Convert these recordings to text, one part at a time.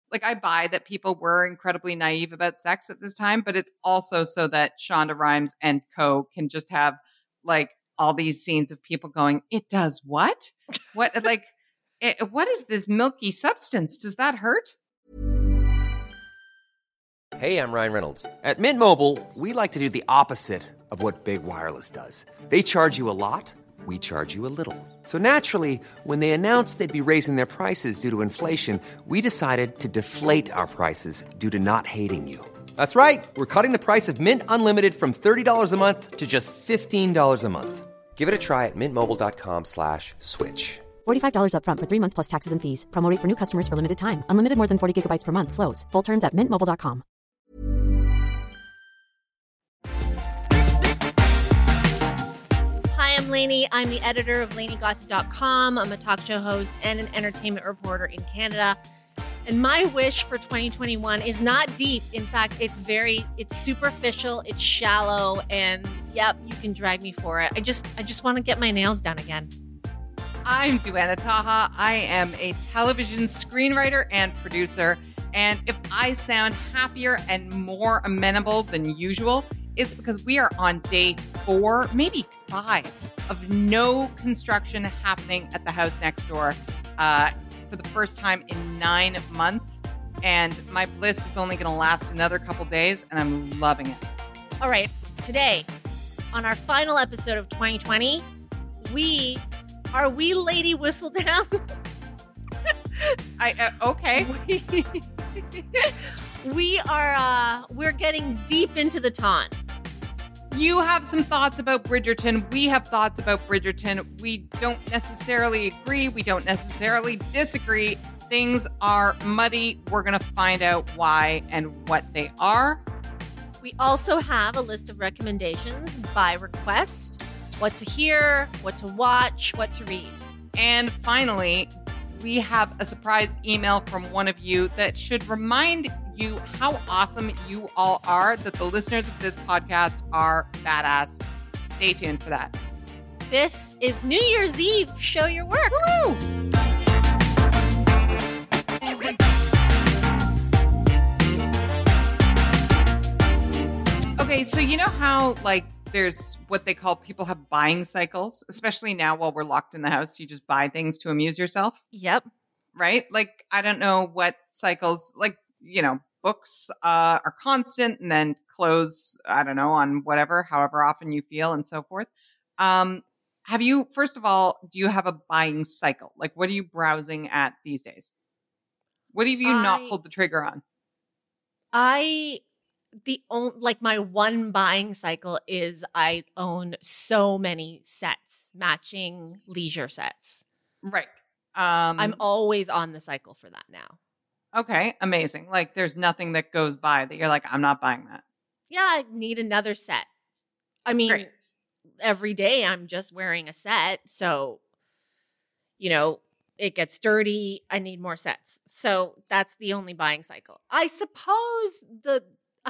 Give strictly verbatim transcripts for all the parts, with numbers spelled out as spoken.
like I buy that people were incredibly naive about sex at this time, but it's also so that Shonda Rhimes and co can just have like all these scenes of people going, it does what? What like it, what is this milky substance? Does that hurt? Hey, I'm Ryan Reynolds. At Mint Mobile, we like to do the opposite of what Big Wireless does. They charge you a lot, we charge you a little. So naturally, when they announced they'd be raising their prices due to inflation, we decided to deflate our prices due to not hating you. That's right. We're cutting the price of Mint Unlimited from thirty dollars a month to just fifteen dollars a month. Give it a try at mintmobile.com slash switch. forty-five dollars up front for three months plus taxes and fees. Promo rate for new customers for limited time. Unlimited more than forty gigabytes per month. Slows full terms at mint mobile dot com. Hi, I'm Lainey. I'm the editor of Lainey Gossip dot com. I'm a talk show host and an entertainment reporter in Canada. And my wish for twenty twenty-one is not deep. In fact, it's very, it's superficial, it's shallow, and yep, you can drag me for it. I just, I just want to get my nails done again. I'm Duana Taha. I am a television screenwriter and producer. And if I sound happier and more amenable than usual, it's because we are on day four, maybe five, of no construction happening at the house next door uh, for the first time in nine months. And my bliss is only going to last another couple days, and I'm loving it. All right, today, on our final episode of twenty twenty, we are we Lady Whistledown? I uh, okay. we, we are uh, we're getting deep into the ton. You have some thoughts about Bridgerton. We have thoughts about Bridgerton. We don't necessarily agree. We don't necessarily disagree. Things are muddy. We're going to find out why and what they are. We also have a list of recommendations by request. What to hear, what to watch, what to read. And finally, we have a surprise email from one of you that should remind you how awesome you all are, that the listeners of this podcast are badass. Stay tuned for that. This is New Year's Eve. Show your work. Woo! Okay, so you know how, like, there's what they call people have buying cycles, especially now while we're locked in the house. You just buy things to amuse yourself. Yep. Right? Like, I don't know what cycles, like, you know, books uh, are constant, and then clothes, I don't know, on whatever, however often you feel and so forth. Um, have you, first of all, do you have a buying cycle? Like, what are you browsing at these days? What have you I, not pulled the trigger on? I... The only, like my one buying cycle is I own so many sets, matching leisure sets. Right. Um, I'm always on the cycle for that now. Okay, amazing. Like there's nothing that goes by that you're like, I'm not buying that. Yeah, I need another set. I mean, Great. Every day I'm just wearing a set. So, you know, it gets dirty. I need more sets. So that's the only buying cycle. I suppose the...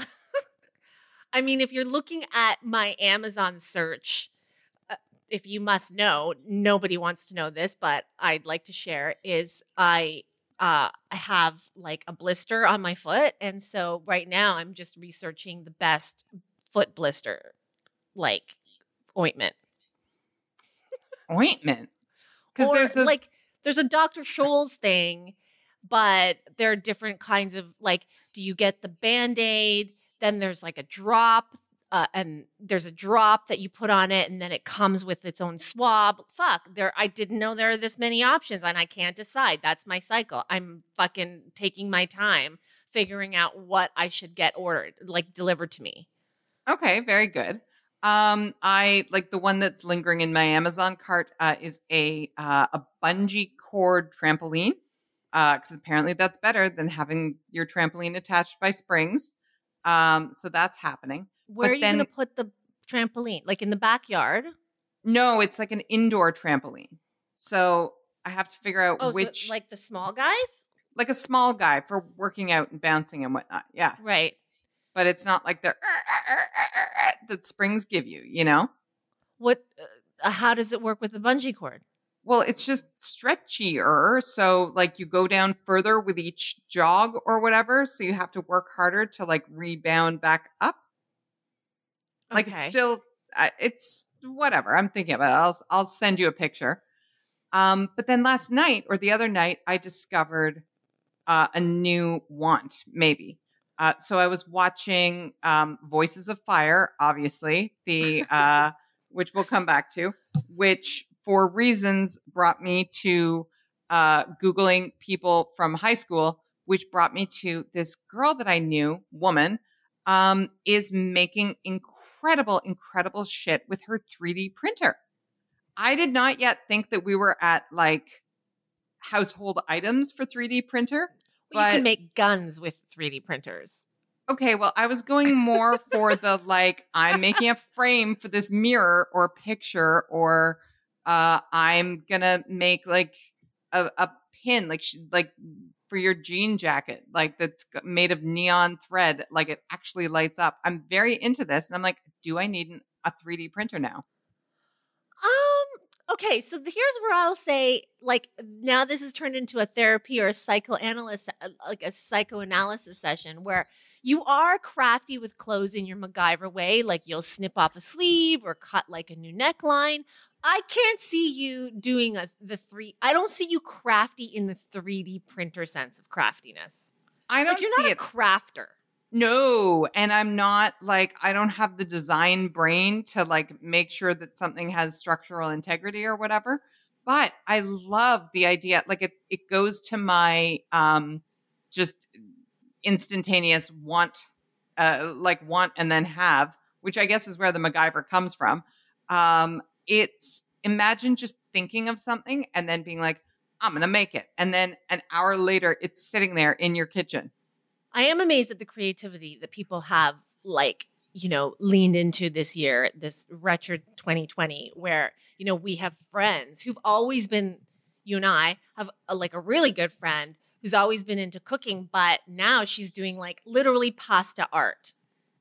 I mean, if you're looking at my Amazon search, uh, if you must know, nobody wants to know this, but I'd like to share, is I uh, I have like a blister on my foot. And so right now I'm just researching the best foot blister, like ointment. Ointment? Because Or there's this... like, there's a Doctor Scholl's thing, but there are different kinds of, like, do you get the Band-Aid? Then there's like a drop, uh, and there's a drop that you put on it, and then it comes with its own swab. Fuck, there! I didn't know there are this many options, and I can't decide. That's my cycle. I'm fucking taking my time figuring out what I should get ordered, like delivered to me. Okay, very good. Um, I like the one that's lingering in my Amazon cart uh, is a uh, a bungee cord trampoline, because uh, apparently that's better than having your trampoline attached by springs. Um, so that's happening. Where but are you then, going to put the trampoline? Like in the backyard? No, it's like an indoor trampoline. So I have to figure out oh, which, so like the small guys, like a small guy for working out and bouncing and whatnot. Yeah, right. But it's not like the uh, uh, uh, uh, that springs give you. You know what? Uh, how does it work with the bungee cord? Well, it's just stretchier. So like you go down further with each jog or whatever. So you have to work harder to like rebound back up. Like it's Okay. still, uh, it's whatever. I'm thinking about it. I'll, I'll send you a picture. Um, but then last night or the other night, I discovered uh, a new want, maybe. Uh, so I was watching um, Voices of Fire, obviously, the uh, which we'll come back to, which for reasons brought me to uh, Googling people from high school, which brought me to this girl that I knew, woman, um, is making incredible, incredible shit with her three D printer. I did not yet think that we were at like household items for three D printer. Well, you But can make guns with three D printers. okay, well, I was going more for the like, I'm making a frame for this mirror or picture, or uh, I'm gonna make like a, a pin, like sh- like for your jean jacket, like that's g- made of neon thread, like it actually lights up. I'm very into this, and I'm like, do I need an, a three D printer now? Um, okay, so the- here's where I'll say, like, now this has turned into a therapy or a psychoanalyst, uh, like a psychoanalysis session where you are crafty with clothes in your MacGyver way, like you'll snip off a sleeve or cut like a new neckline. I can't see you doing a the three. I don't see you crafty in the three D printer sense of craftiness. I don't Like you're see not a it. crafter. No, and I'm not like I don't have the design brain to like make sure that something has structural integrity or whatever. But I love the idea. Like it it goes to my um just instantaneous want uh like want and then have, which I guess is where the MacGyver comes from. Um it's imagine just thinking of something and then being like, I'm gonna make it. And then an hour later it's sitting there in your kitchen. I am amazed at the creativity that people have, like, you know, leaned into this year, this wretched twenty twenty, where, you know, we have friends who've always been, you and I have a, like a really good friend who's always been into cooking, but now she's doing like literally pasta art.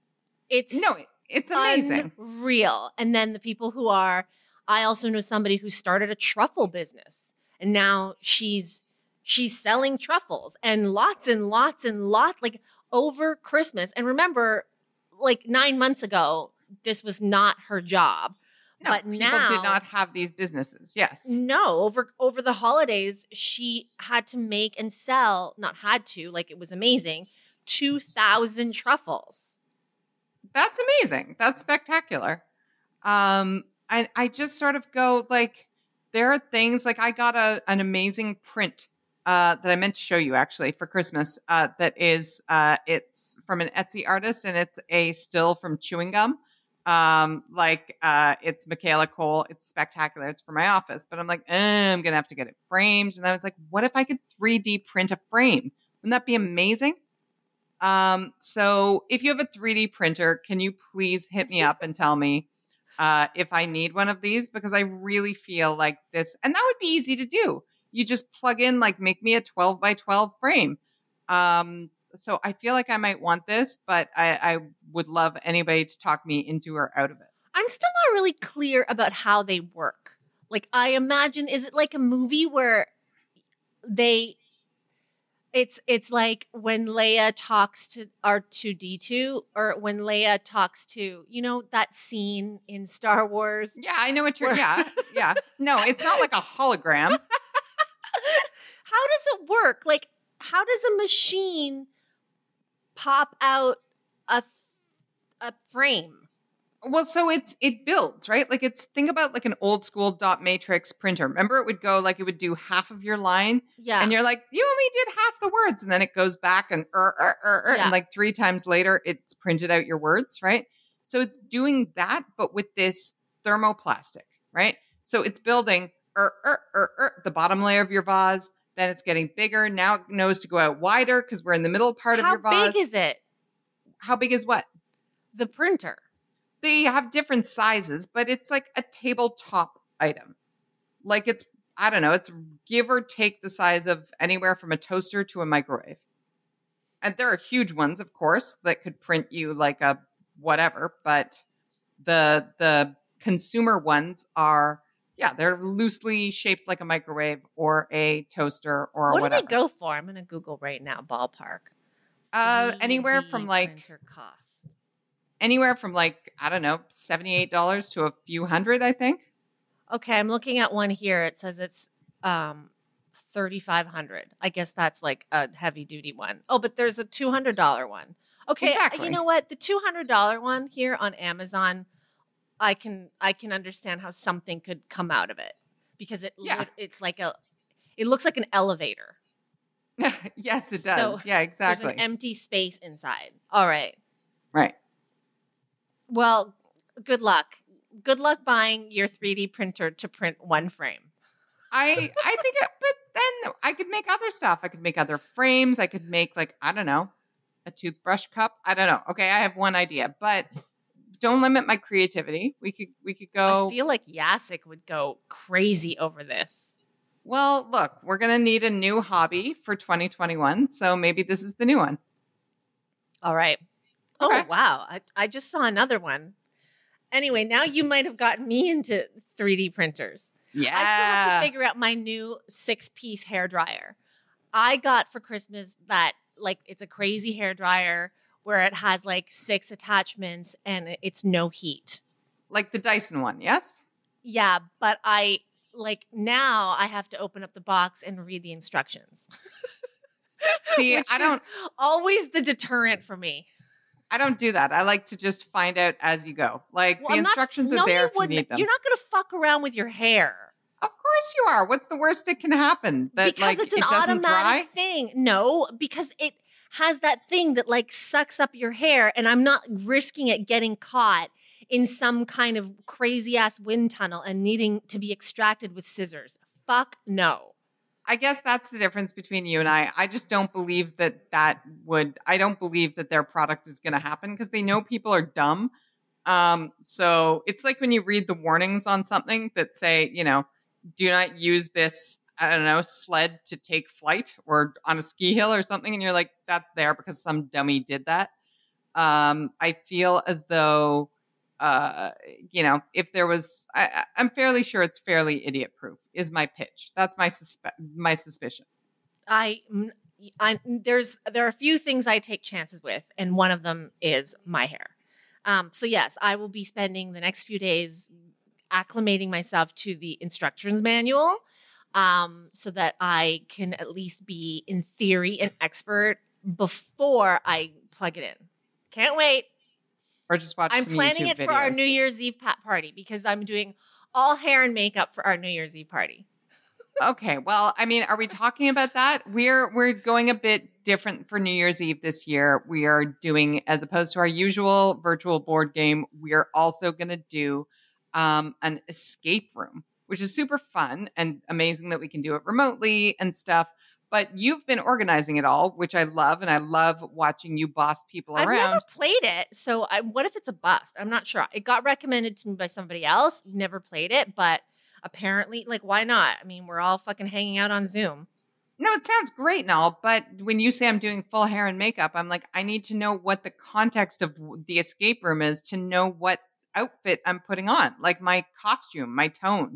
It's No, it's amazing. unreal. And then the people who are, I also know somebody who started a truffle business and now she's she's selling truffles and lots and lots and lots like over Christmas. And remember, like nine months ago, this was not her job. No, but people now did not have these businesses. Yes. no, over over the holidays, she had to make and sell, not had to, like it was amazing, two thousand truffles. That's amazing. That's spectacular. Um, I I just sort of go like there are things like I got a an amazing print uh that I meant to show you actually for Christmas. Uh that is uh it's from an Etsy artist and it's a still from chewing gum. Um like uh it's Michaela Cole. It's spectacular. It's for my office, but I'm like, eh, I'm gonna have to get it framed. And I was like, what if I could three D print a frame? Wouldn't that be amazing? Um, so if you have a three D printer, can you please hit me up and tell me uh, if I need one of these? Because I really feel like this, and that would be easy to do. You just plug in, like, make me a twelve by twelve frame. Um, so I feel like I might want this, but I, I would love anybody to talk me into or out of it. I'm still not really clear about how they work. Like, I imagine, is it like a movie where they, it's it's like when Leia talks to R two D two, or when Leia talks to, you know, that scene in Star Wars? Yeah, I know what you're, Where- yeah, yeah. No, it's not like a hologram. How does it work? Like, how does a machine pop out a a frame? Well, so it's it builds, right? Like it's think about like an old school dot matrix printer. Remember, it would go like it would do half of your line, Yeah. and you're like, you only did half the words, and then it goes back and er, er, er, er, Yeah. and like three times later, it's printed out your words, right? So it's doing that, but with this thermoplastic, right? So it's building er, er, er, er, the bottom layer of your vase. Then it's getting bigger. Now it knows to go out wider because we're in the middle part How of your vase. big is it? How big is what? The printer. They have different sizes, but it's like a tabletop item. Like it's, I don't know, it's give or take the size of anywhere from a toaster to a microwave. And there are huge ones, of course, that could print you like a whatever, but the the consumer ones are Yeah, they're loosely shaped like a microwave or a toaster or What whatever. do they go for? I'm going to Google right now. Ballpark. Uh, anywhere three D from like printer cost. anywhere from like I don't know, seventy-eight dollars to a few hundred, I think. Okay, I'm looking at one here. It says it's um thirty-five hundred. I guess that's like a heavy duty one. Oh, but there's a two hundred dollars one. Okay, Exactly. you know what? The two hundred dollars one here on Amazon, I can I can understand how something could come out of it because it Yeah. lit- it's like a it looks like an elevator. Yes, it So, does. Yeah, There's exactly. an empty space inside. All right. Right. Well, good luck. Good luck buying your three D printer to print one frame. I I think it, but then I could make other stuff. I could make other frames. I could make like, I don't know, a toothbrush cup. I don't know. Okay, I have one idea, but don't limit my creativity. We could we could go I feel like Yasik would go crazy over this. Well, look, we're going to need a new hobby for twenty twenty-one, so maybe this is the new one. All right. Okay. Oh, wow. I, I just saw another one. Anyway, now you might have gotten me into three D printers. Yeah. I still have to figure out my new six-piece hair dryer. I got for Christmas that, like, it's a crazy hair dryer where it has, like, six attachments and it's no heat. Like the Dyson one, yes? Yeah, but I, like, now I have to open up the box and read the instructions. See, Which I don't is always the deterrent for me. I don't do that. I like to just find out as you go. Like Well, the I'm not- instructions no, are there you if you wouldn't. need them. You're not going to fuck around with your hair. Of course you are. What's the worst that can happen? That Because like it's an it doesn't automatic dry? thing. No, because it has that thing that like sucks up your hair, and I'm not risking it getting caught in some kind of crazy ass wind tunnel and needing to be extracted with scissors. Fuck no. I guess that's the difference between you and I. I just don't believe that that would, I don't believe that their product is going to happen because they know people are dumb. Um, so it's like when you read the warnings on something that say, you know, do not use this, I don't know, sled to take flight or on a ski hill or something. And you're like, that's there because some dummy did that. Um, I feel as though, uh, you know, if there was, I, I- I'm fairly sure it's fairly idiot proof is my pitch. That's my suspe- my suspicion. I, I, there's there are a few things I take chances with, and one of them is my hair. Um, so yes, I will be spending the next few days acclimating myself to the instructions manual, um, so that I can at least be, in theory, an expert before I plug it in. Can't wait. Or just watch I'm some planning YouTube it for our videos. New Year's Eve pa- party because I'm doing all hair and makeup for our New Year's Eve party. Okay, well, I mean, are we talking about that? We're we're going a bit different for New Year's Eve this year. We are doing, as opposed to our usual virtual board game, we are also going to do um, an escape room, which is super fun and amazing that we can do it remotely and stuff. But you've been organizing it all, which I love, and I love watching you boss people I've around. never played it, so I, what if it's a bust? I'm not sure. It got recommended to me by somebody else. Never played it, but apparently, like, why not? I mean, we're all fucking hanging out on Zoom. No, it sounds great and all, but when you say I'm doing full hair and makeup, I'm like, I need to know what the context of the escape room is to know what outfit I'm putting on, like my costume, my tone.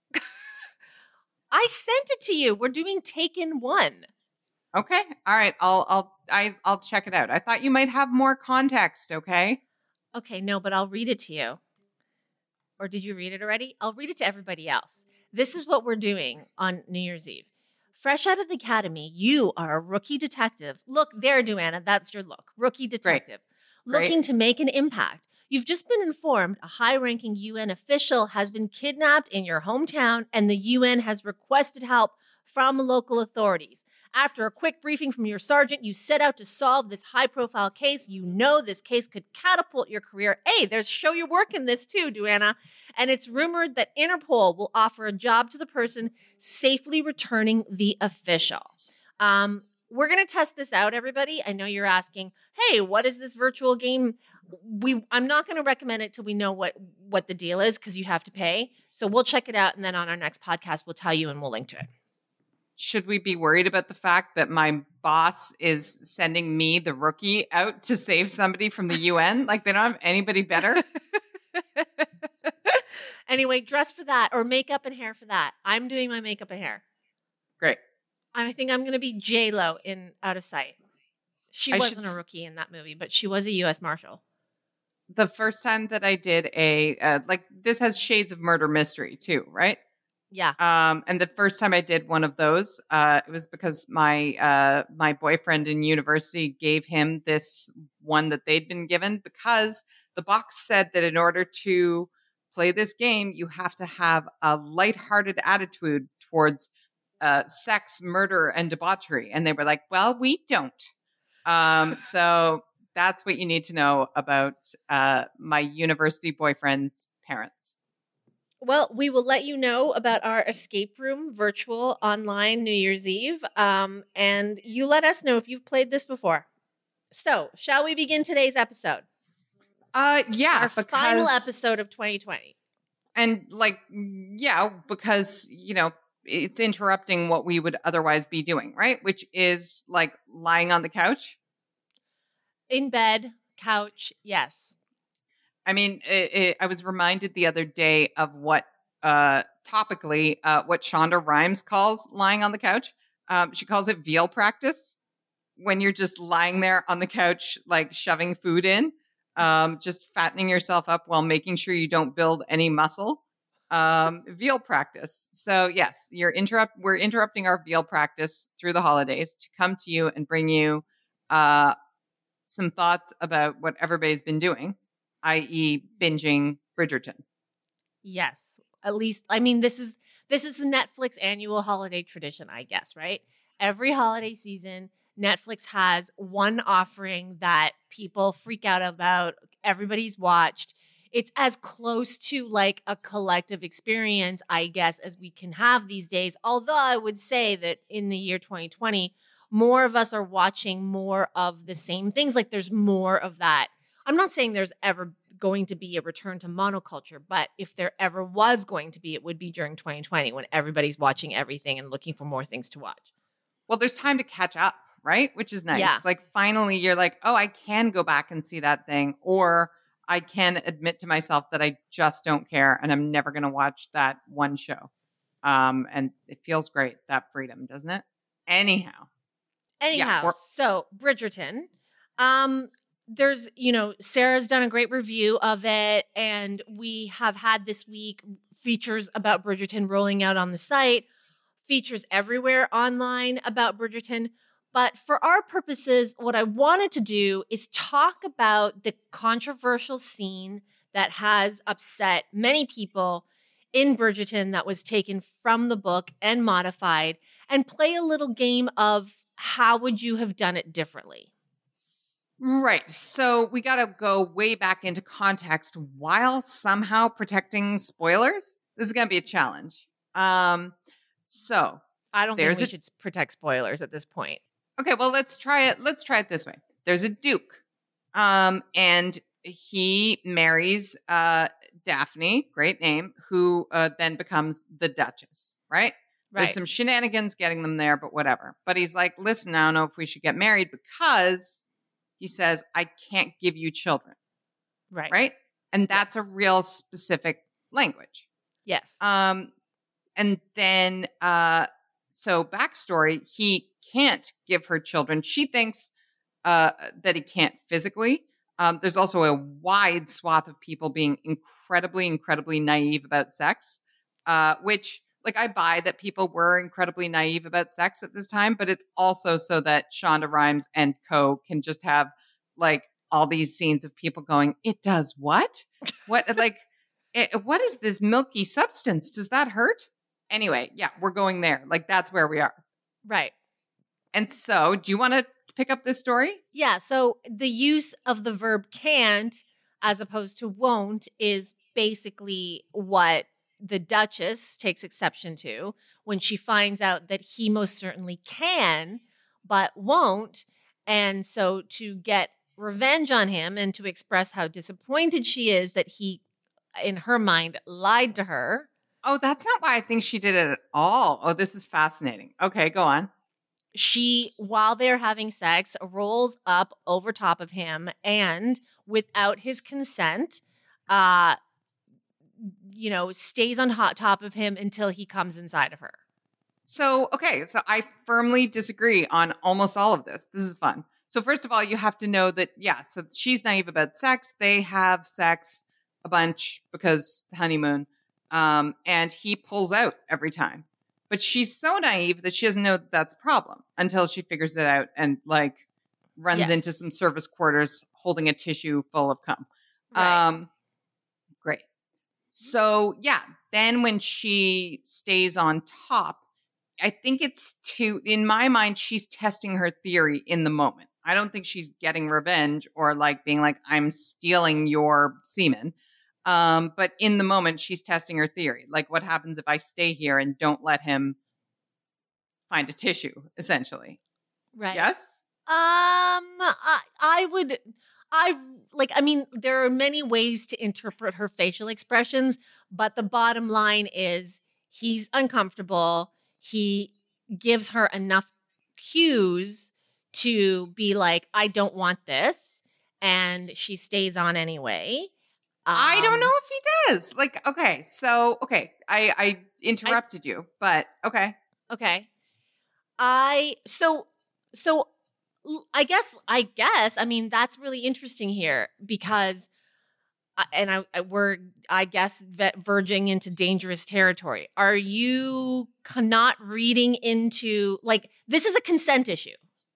I sent it to you. We're doing Taken One. Okay, all right, I'll I'll I, I'll check it out. I thought you might have more context. Okay, Okay, no, but I'll read it to you. Or did you read it already? I'll read it to everybody else. This is what we're doing on New Year's Eve. Fresh out of the academy, you are a rookie detective. Look there, Duana, that's your look. Rookie detective. Great. Looking to make an impact. You've just been informed a high-ranking U N official has been kidnapped in your hometown, and the U N has requested help from local authorities. After a quick briefing from your sergeant, you set out to solve this high-profile case. You know this case could catapult your career. Hey, there's show your work in this too, Duana. And it's rumored that Interpol will offer a job to the person safely returning the official. Um, we're going to test this out, everybody. I know you're asking, hey, what is this virtual game? We I'm not going to recommend it till we know what, what the deal is because you have to pay. So we'll check it out, and then on our next podcast, we'll tell you and we'll link to it. should we be worried about the fact that my boss is sending me, the rookie, out to save somebody from the U N? Like they don't have anybody better? Anyway, dress for that or makeup and hair for that. I'm doing my makeup and hair. Great. I think I'm going to be J-Lo in Out of Sight. She I wasn't should a s- rookie in that movie, but she was a U S Marshal. The first time that I did a, uh, like, this has shades of murder mystery too, right? Yeah. Um, and the first time I did one of those, uh, it was because my uh, my boyfriend in university gave him this one that they'd been given because the box said that in order to play this game, you have to have a lighthearted attitude towards uh, sex, murder, and debauchery. And they were like, "Well, we don't." Um, so that's what you need to know about uh, my university boyfriend's parents. Well, we will let you know about our escape room virtual online New Year's Eve. Um, and you let us know if you've played this before. So, shall we begin today's episode? Uh, yeah, Our final because- episode of twenty twenty. And like, yeah, because, you know, it's interrupting what we would otherwise be doing, right? Which is like lying on the couch. In bed, couch, yes. I mean, it, it, I was reminded the other day of what, uh, topically, uh, what Shonda Rhimes calls lying on the couch. Um, she calls it veal practice when you're just lying there on the couch, like shoving food in, um, just fattening yourself up while making sure you don't build any muscle. Um, veal practice. So yes, you're interrupt. We're interrupting our veal practice through the holidays to come to you and bring you uh, some thoughts about what everybody's been doing, that is, binging Bridgerton. Yes. At least, I mean, this is this is the Netflix annual holiday tradition, I guess, right? Every holiday season, Netflix has one offering that people freak out about. Everybody's watched. It's as close to like a collective experience, I guess, as we can have these days. Although I would say that in the year twenty twenty, more of us are watching more of the same things. Like there's more of that. I'm not saying there's ever going to be a return to monoculture, but if there ever was going to be, it would be during twenty twenty when everybody's watching everything and looking for more things to watch. Well, there's time to catch up, right? Which is nice. Yeah. Like finally you're like, oh, I can go back and see that thing, or I can admit to myself that I just don't care and I'm never going to watch that one show. Um, and it feels great, that freedom, doesn't it? Anyhow. Anyhow, or- so Bridgerton, um, there's, you know, Sarah's done a great review of it, and we have had this week features about Bridgerton rolling out on the site, features everywhere online about Bridgerton. But for our purposes, what I wanted to do is talk about the controversial scene that has upset many people in Bridgerton that was taken from the book and modified, and play a little game of how would you have done it differently? Right. So we got to go way back into context while somehow protecting spoilers. This is going to be a challenge. Um, so I don't There's think we a- should protect spoilers at this point. Okay, well, let's try it. Let's try it this way. There's a duke, um, and he marries uh, Daphne, great name, who uh, then becomes the Duchess, right? There's Right. some shenanigans getting them there, but whatever. But he's like, listen, I don't know if we should get married because he says, I can't give you children, Right. right? And that's Yes. a real specific language. Yes. Um, and then, uh, so backstory, he can't give her children. She thinks uh, that he can't physically. Um, there's also a wide swath of people being incredibly, incredibly naive about sex, uh, which, like, I buy that people were incredibly naive about sex at this time, but it's also so that Shonda Rhimes and co can just have, like, all these scenes of people going, it does what? What, like, it, what is this milky substance? Does that hurt? Anyway, yeah, we're going there. Like, that's where we are. right. And so, do you want to pick up this story? Yeah. So the use of the verb can't as opposed to won't is basically what the Duchess takes exception to when she finds out that he most certainly can, but won't. And so to get revenge on him and to express how disappointed she is that he, in her mind, lied to her. Oh, that's not why I think she did it at all. Oh, this is fascinating. Okay, go on. She, while they're having sex, rolls up over top of him and without his consent, uh, you know, stays on hot top of him until he comes inside of her. So, okay, so I firmly disagree on almost all of this. This is fun. So first of all, you have to know that, yeah, so she's naive about sex. They have sex a bunch because honeymoon. Um, and he pulls out every time. But she's so naive that she doesn't know that that's a problem until she figures it out and, like, runs Yes. into some service quarters holding a tissue full of cum. Right. Um, great. So, yeah, then when she stays on top, I think it's to, in my mind, she's testing her theory in the moment. I don't think she's getting revenge or like being like, I'm stealing your semen. Um, but in the moment, she's testing her theory. Like, what happens if I stay here and don't let him find a tissue, essentially? Right. Yes? Um, I, I would, I like, I mean, there are many ways to interpret her facial expressions, but the bottom line is he's uncomfortable. He gives her enough cues to be like, I don't want this. And she stays on anyway. Um, I don't know if he does. Like, okay, so, okay, I, I interrupted I, you, but okay. Okay. I, so, so I guess, I guess, I mean, that's really interesting here because, uh, and I, I, we're, I guess, verging into dangerous territory. Are you not reading into, like, this is a consent issue?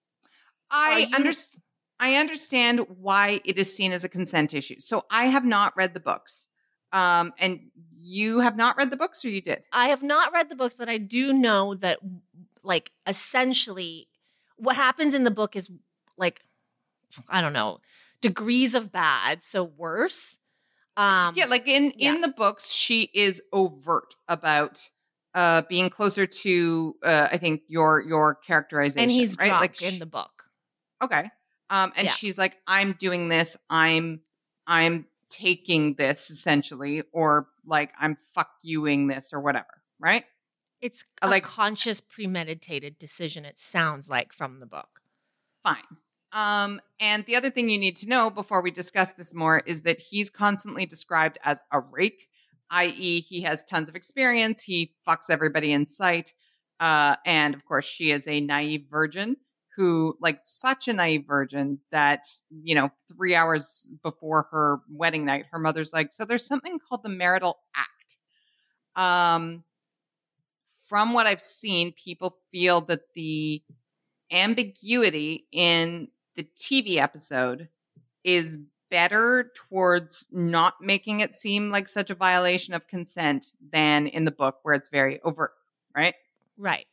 I you- understand. I understand why it is seen as a consent issue. So I have not read the books. Um, and you have not read the books, or you did? I have not read the books, but I do know that, like, essentially what happens in the book is, like, I don't know, degrees of bad, so worse. Um, yeah, like in, yeah. in the books, she is overt about uh, being closer to, uh, I think, your your characterization. And he's right? drunk like in she, the book. Okay. Um, and Yeah. she's like, I'm doing this. I'm, I'm taking this essentially, or like I'm fuck youing this or whatever. Right. It's I a like- conscious, premeditated decision. It sounds like from the book. Fine. Um, and the other thing you need to know before we discuss this more is that he's constantly described as a rake, that is he has tons of experience. He fucks everybody in sight. Uh, and of course she is a naive virgin. Who, like, such a naive virgin that, you know, three hours before her wedding night, her mother's like, so there's something called the marital act. Um, from what I've seen, people feel that the ambiguity in the T V episode is better towards not making it seem like such a violation of consent than in the book where it's very overt, right? Right.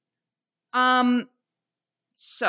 Um... So,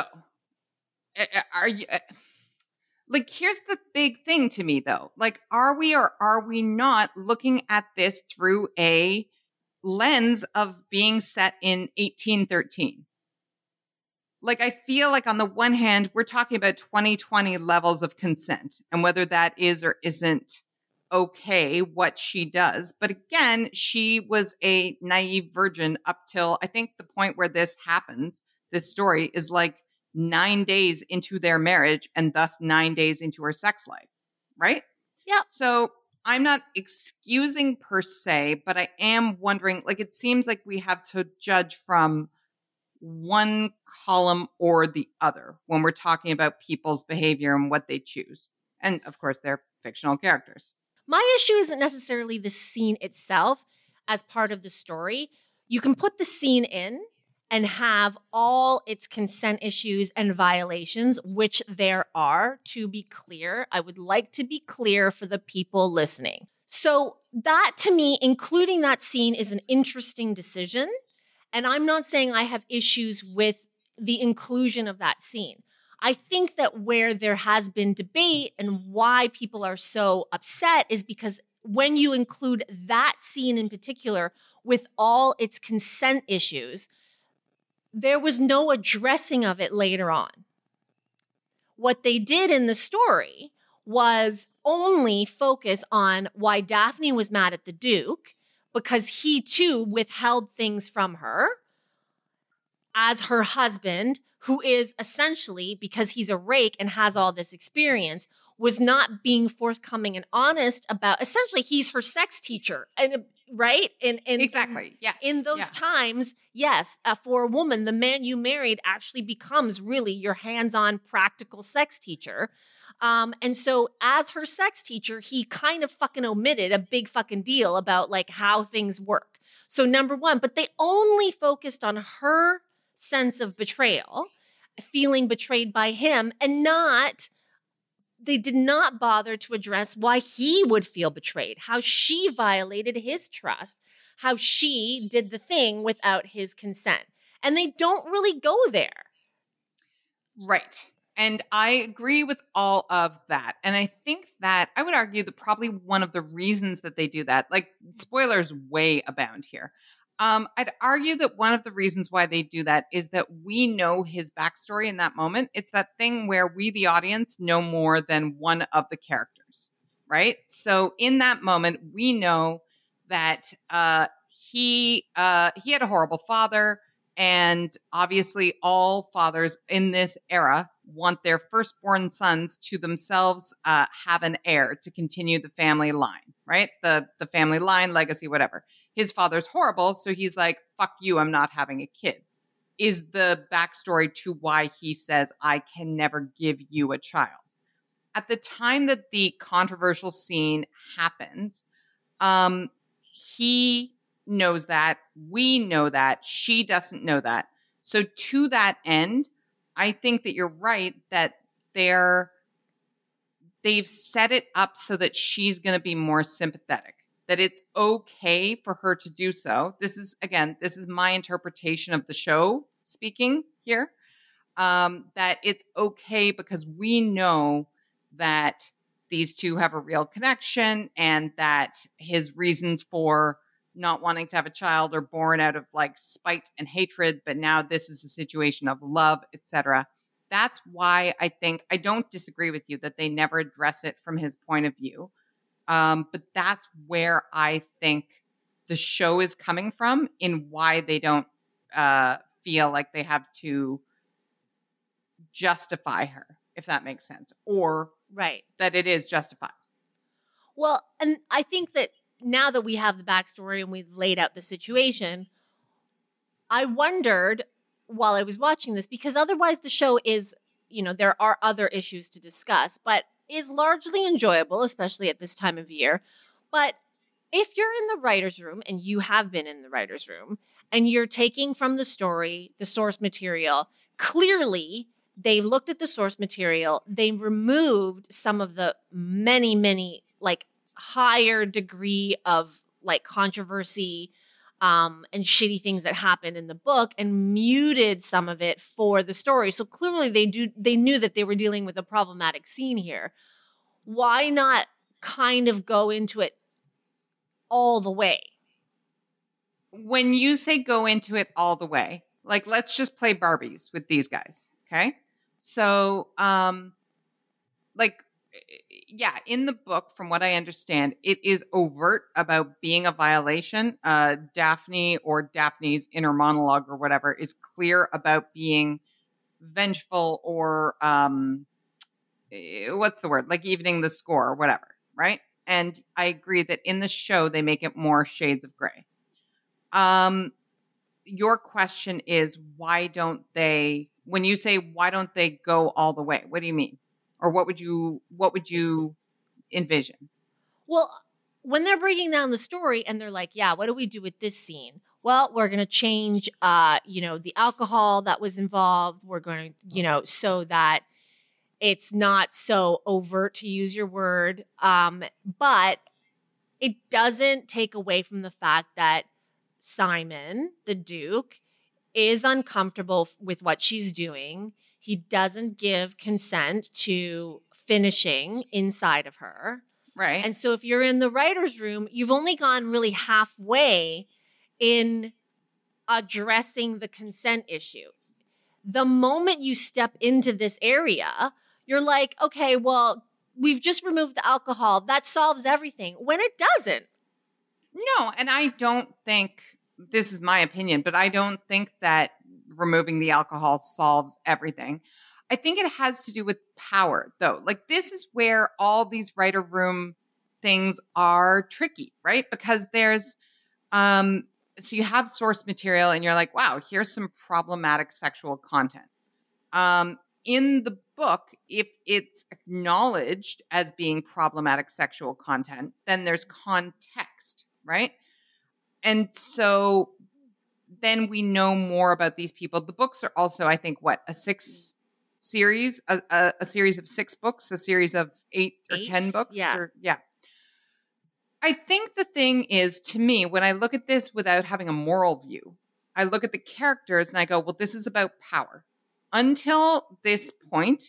are you, like, here's the big thing to me, though. Like, are we or are we not looking at this through a lens of being set in eighteen thirteen? Like, I feel like on the one hand, we're talking about twenty twenty levels of consent and whether that is or isn't okay what she does. But again, she was a naive virgin up till I think the point where this happens. This story is like nine days into their marriage and thus nine days into her sex life, right? Yeah. So I'm not excusing per se, but I am wondering, like, it seems like we have to judge from one column or the other when we're talking about people's behavior and what they choose. And of course, they're fictional characters. My issue isn't necessarily the scene itself as part of the story. You can put the scene in and have all its consent issues and violations, which there are, to be clear. I would like to be clear for the people listening. So that, to me, including that scene, is an interesting decision. And I'm not saying I have issues with the inclusion of that scene. I think that where there has been debate and why people are so upset is because when you include that scene in particular with all its consent issues, there was no addressing of it later on. What they did in the story was only focus on why Daphne was mad at the Duke because he too withheld things from her as her husband, who is essentially, because he's a rake and has all this experience, was not being forthcoming and honest about, essentially, he's her sex teacher. And right? And, and exactly. Yes. In those yeah. times, yes, uh, for a woman, the man you married actually becomes really your hands-on practical sex teacher. Um, and so as her sex teacher, he kind of fucking omitted a big fucking deal about like how things work. So number one, but they only focused on her sense of betrayal, feeling betrayed by him, and not, they did not bother to address why he would feel betrayed, how she violated his trust, how she did the thing without his consent. And they don't really go there. Right. And I agree with all of that. And I think that I would argue that probably one of the reasons that they do that, like spoilers way abound here. Um, I'd argue that one of the reasons why they do that is that we know his backstory in that moment. It's that thing where we, the audience, know more than one of the characters, right? So in that moment, we know that uh, he uh, he had a horrible father. And obviously, all fathers in this era want their firstborn sons to themselves uh, have an heir to continue the family line, right? The the family line, legacy, whatever. His father's horrible, so he's like, fuck you, I'm not having a kid. Is the backstory to why he says, I can never give you a child. At the time that the controversial scene happens, um, he knows that, we know that, she doesn't know that. So to that end, I think that you're right that they're they've set it up so that she's going to be more sympathetic, that it's okay for her to do so. This is, again, this is my interpretation of the show speaking here, um, that it's okay because we know that these two have a real connection and that his reasons for not wanting to have a child are born out of like spite and hatred, but now this is a situation of love, et cetera. That's why I think, I don't disagree with you that they never address it from his point of view. Um, but that's where I think the show is coming from in why they don't uh, feel like they have to justify her, if that makes sense, or right, that it is justified. Well, and I think that now that we have the backstory and we've laid out the situation, I wondered while I was watching this, because otherwise the show is, you know, there are other issues to discuss, but is largely enjoyable, especially at this time of year. But if you're in the writer's room, and you have been in the writer's room, and you're taking from the story, the source material, clearly they looked at the source material, they removed some of the many, many, like, higher degree of like controversy um, and shitty things that happened in the book and muted some of it for the story. So clearly they do they knew that they were dealing with a problematic scene here. Why not kind of go into it all the way? When you say go into it all the way, like let's just play Barbies with these guys, okay? So um like yeah, in the book, from what I understand, it is overt about being a violation. Uh, Daphne or Daphne's inner monologue or whatever is clear about being vengeful or um, what's the word? Like evening the score or whatever, right? And I agree that in the show, they make it more shades of gray. Um, your question is, why don't they, when you say, why don't they go all the way? What do you mean? Or what would you what would you envision? Well, when they're breaking down the story and they're like, yeah, what do we do with this scene? Well, we're going to change, uh, you know, the alcohol that was involved. We're going to, you know, so that it's not so overt, to use your word. Um, but it doesn't take away from the fact that Simon, the Duke, is uncomfortable with what she's doing. He doesn't give consent to finishing inside of her. Right. And so if you're in the writer's room, you've only gone really halfway in addressing the consent issue. The moment you step into this area, you're like, okay, well, we've just removed the alcohol. That solves everything. When it doesn't. No, and I don't think, this is my opinion, but I don't think that removing the alcohol solves everything. I think it has to do with power, though. Like, this is where all these writer room things are tricky, right? Because there's, um, so you have source material and you're like, wow, here's some problematic sexual content. Um, in the book, if it's acknowledged as being problematic sexual content, then there's context, right? And so then we know more about these people. The books are also, I think, what, a six series, a, a, a series of six books, a series of eight, eight? or ten books? Yeah. Or, yeah. I think the thing is, to me, when I look at this without having a moral view, I look at the characters and I go, well, this is about power. Until this point,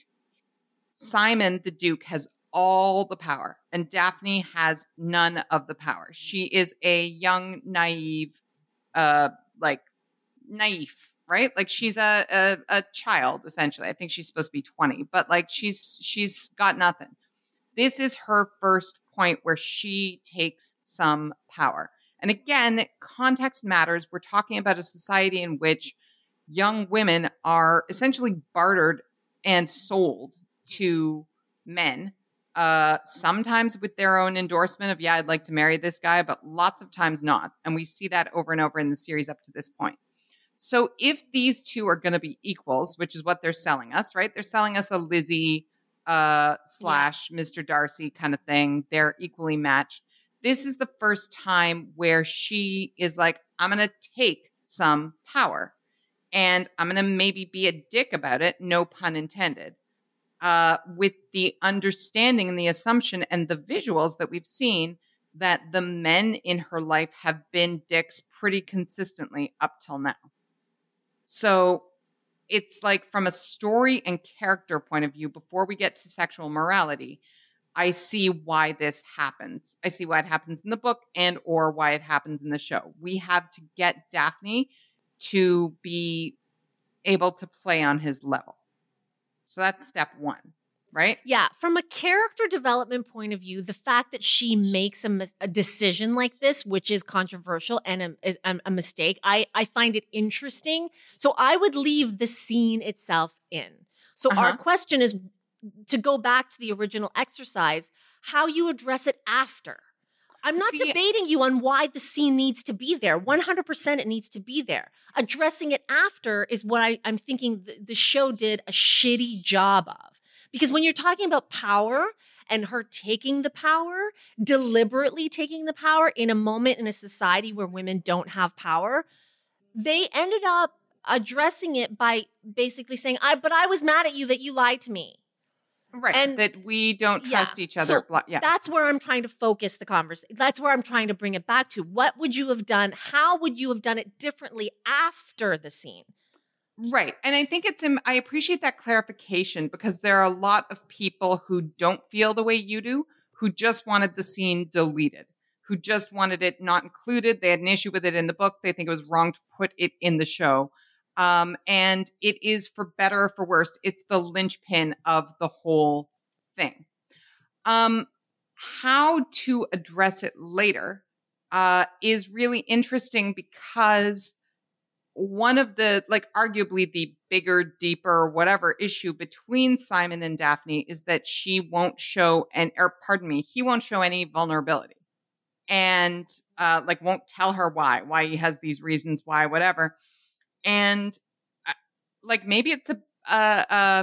Simon the Duke has all the power and Daphne has none of the power. She is a young, naive, uh, like naive, right? Like she's a, a, a child, essentially. I think she's supposed to be twenty, but like she's, she's got nothing. This is her first point where she takes some power. And again, context matters. We're talking about a society in which young women are essentially bartered and sold to men, uh, sometimes with their own endorsement of, yeah, I'd like to marry this guy, but lots of times not. And we see that over and over in the series up to this point. So if these two are going to be equals, which is what they're selling us, right? They're selling us a Lizzie uh, slash Mister Darcy kind of thing. They're equally matched. This is the first time where she is like, I'm going to take some power. And I'm going to maybe be a dick about it, no pun intended, uh, with the understanding and the assumption and the visuals that we've seen that the men in her life have been dicks pretty consistently up till now. So it's like from a story and character point of view, before we get to sexual morality, I see why this happens. I see why it happens in the book and or why it happens in the show. We have to get Daphne to be able to play on his level. So that's step one, right? Yeah. From a character development point of view, the fact that she makes a, mis- a decision like this, which is controversial and a, a, a mistake, I, I find it interesting. So I would leave the scene itself in. So Uh-huh. our question is to go back to the original exercise, how you address it after. I'm not See, debating you on why the scene needs to be there. one hundred percent it needs to be there. Addressing it after is what I, I'm thinking the, the show did a shitty job of. Because when you're talking about power and her taking the power, deliberately taking the power in a moment in a society where women don't have power, they ended up addressing it by basically saying, "I, but I was mad at you that you lied to me." Right. And- that we don't trust Yeah. each other. So Blah- yeah. That's where I'm trying to focus the conversation. That's where I'm trying to bring it back to. What would you have done? How would you have done it differently after the scene? Right. And I think it's, I appreciate that clarification because there are a lot of people who don't feel the way you do, who just wanted the scene deleted, who just wanted it not included. They had an issue with it in the book. They think it was wrong to put it in the show. Um, and it is, for better or for worse, it's the linchpin of the whole thing. Um, how to address it later uh, is really interesting because one of the, like, arguably the bigger, deeper, whatever issue between Simon and Daphne is that she won't show, and or pardon me, he won't show any vulnerability, and uh, like won't tell her why, why he has these reasons, why, whatever. And uh, like maybe it's a, uh, uh,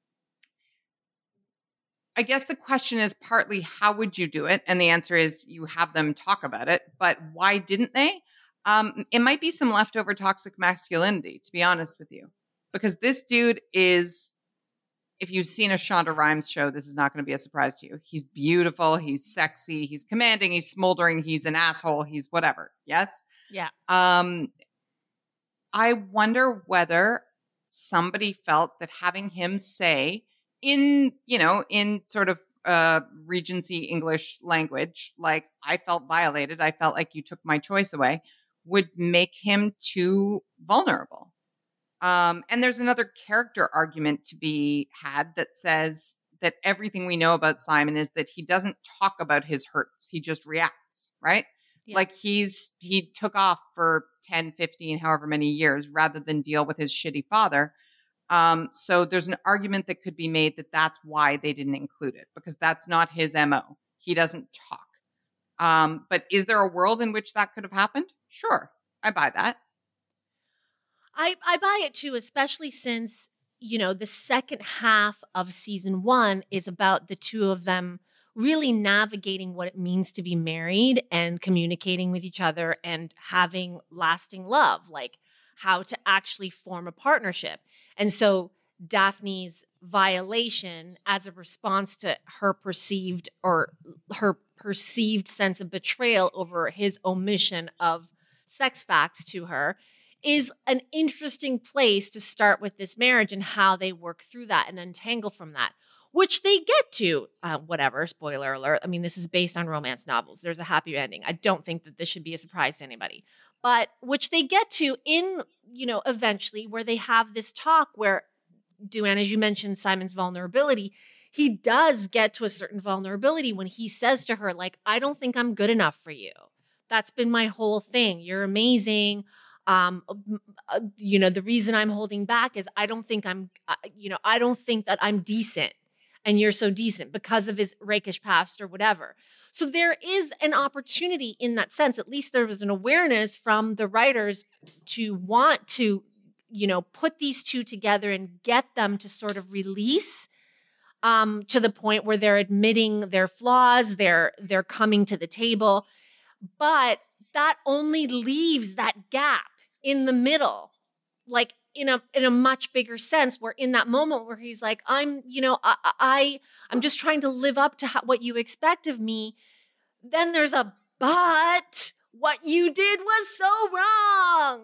I guess the question is partly how would you do it, and the answer is you have them talk about it. But why didn't they? Um, it might be some leftover toxic masculinity, to be honest with you, because this dude is, if you've seen a Shonda Rhimes show, this is not going to be a surprise to you. He's beautiful. He's sexy. He's commanding. He's smoldering. He's an asshole. He's whatever. Yes. Yeah. Um, I wonder whether somebody felt that having him say in, you know, in sort of uh, Regency English language, like, I felt violated, I felt like you took my choice away, would make him too vulnerable. Um, and there's another character argument to be had that says that everything we know about Simon is that he doesn't talk about his hurts. He just reacts, right? Yeah. Like he's, he took off for ten, fifteen, however many years rather than deal with his shitty father. Um, so there's an argument that could be made that that's why they didn't include it, because that's not his M O. He doesn't talk. Um, but is there a world in which that could have happened? Sure. I buy that. I, I buy it too, especially since, you know, the second half of season one is about the two of them really navigating what it means to be married and communicating with each other and having lasting love, like how to actually form a partnership. And so Daphne's violation as a response to her perceived or her perceived sense of betrayal over his omission of sex facts to her is an interesting place to start with this marriage and how they work through that and untangle from that, which they get to. Uh, whatever, spoiler alert. I mean, this is based on romance novels. There's a happy ending. I don't think that this should be a surprise to anybody, but which they get to in, you know, eventually where they have this talk where, Duane, as you mentioned, Simon's vulnerability, he does get to a certain vulnerability when he says to her, like, I don't think I'm good enough for you. That's been my whole thing. You're amazing. Um, uh, you know, the reason I'm holding back is I don't think I'm, uh, you know, I don't think that I'm decent and you're so decent because of his rakish past or whatever. So there is an opportunity in that sense. At least there was an awareness from the writers to want to, you know, put these two together and get them to sort of release um, to the point where they're admitting their flaws, they're, they're coming to the table. But that only leaves that gap in the middle, like in a in a much bigger sense, where in that moment where he's like, I'm, you know, I, I I'm just trying to live up to how, what you expect of me. Then there's a but. What you did was so wrong.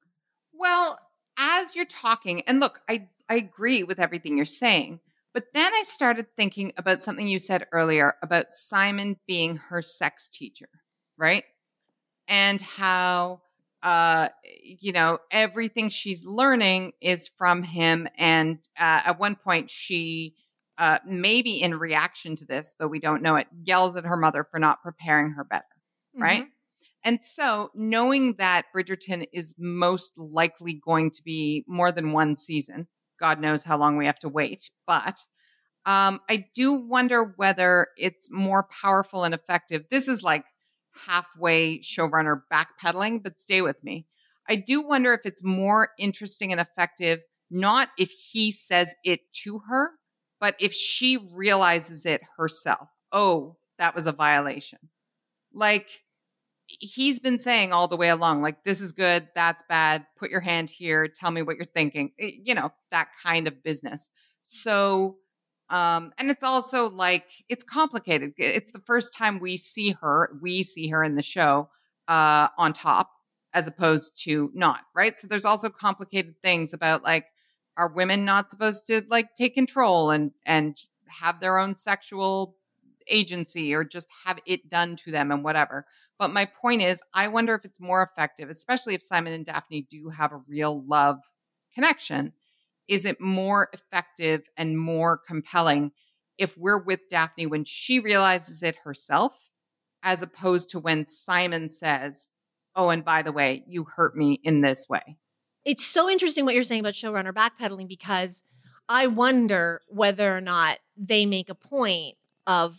Well, as you're talking, and look, I I agree with everything you're saying, but then I started thinking about something you said earlier about Simon being her sex teacher, right? And how, uh, you know, everything she's learning is from him. And uh, at one point, she, uh, maybe in reaction to this, though we don't know it, yells at her mother for not preparing her better, right? Mm-hmm. And so knowing that Bridgerton is most likely going to be more than one season, God knows how long we have to wait, but um, I do wonder whether it's more powerful and effective. This is like halfway showrunner backpedaling, but stay with me. I do wonder if it's more interesting and effective, not if he says it to her, but if she realizes it herself. Oh, that was a violation. Like he's been saying all the way along, like, this is good, that's bad, put your hand here, tell me what you're thinking, it, you know, that kind of business. So Um, and it's also like, it's complicated. It's the first time we see her, we see her in the show uh, on top as opposed to not, right? So there's also complicated things about like, are women not supposed to like take control and, and have their own sexual agency or just have it done to them and whatever. But my point is, I wonder if it's more effective, especially if Simon and Daphne do have a real love connection. Is it more effective and more compelling if we're with Daphne when she realizes it herself, as opposed to when Simon says, oh, and by the way, you hurt me in this way? It's so interesting what you're saying about showrunner backpedaling, because I wonder whether or not they make a point of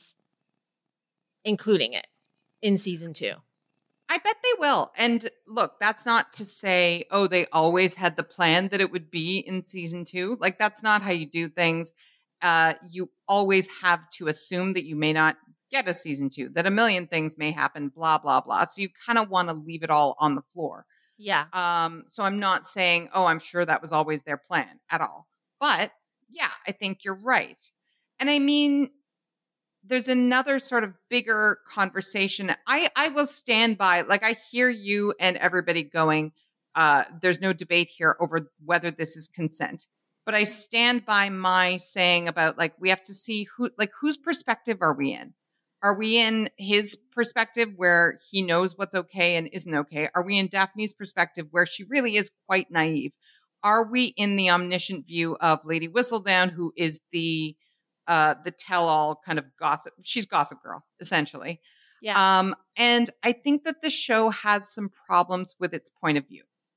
including it in season two. I bet they will. And look, that's not to say, oh, they always had the plan that it would be in season two. Like, that's not how you do things. Uh, you always have to assume that you may not get a season two, that a million things may happen, blah, blah, blah. So you kind of want to leave it all on the floor. Yeah. Um, so I'm not saying, oh, I'm sure that was always their plan at all. But yeah, I think you're right. And I mean, there's another sort of bigger conversation. I, I will stand by, like, I hear you and everybody going, uh, there's no debate here over whether this is consent. But I stand by my saying about, like, we have to see who, like, whose perspective are we in? Are we in his perspective where he knows what's okay and isn't okay? Are we in Daphne's perspective where she really is quite naive? Are we in the omniscient view of Lady Whistledown, who is the uh, the tell-all kind of gossip? She's Gossip Girl, essentially. Yeah. Um, and I think that the show has some problems with its point of view.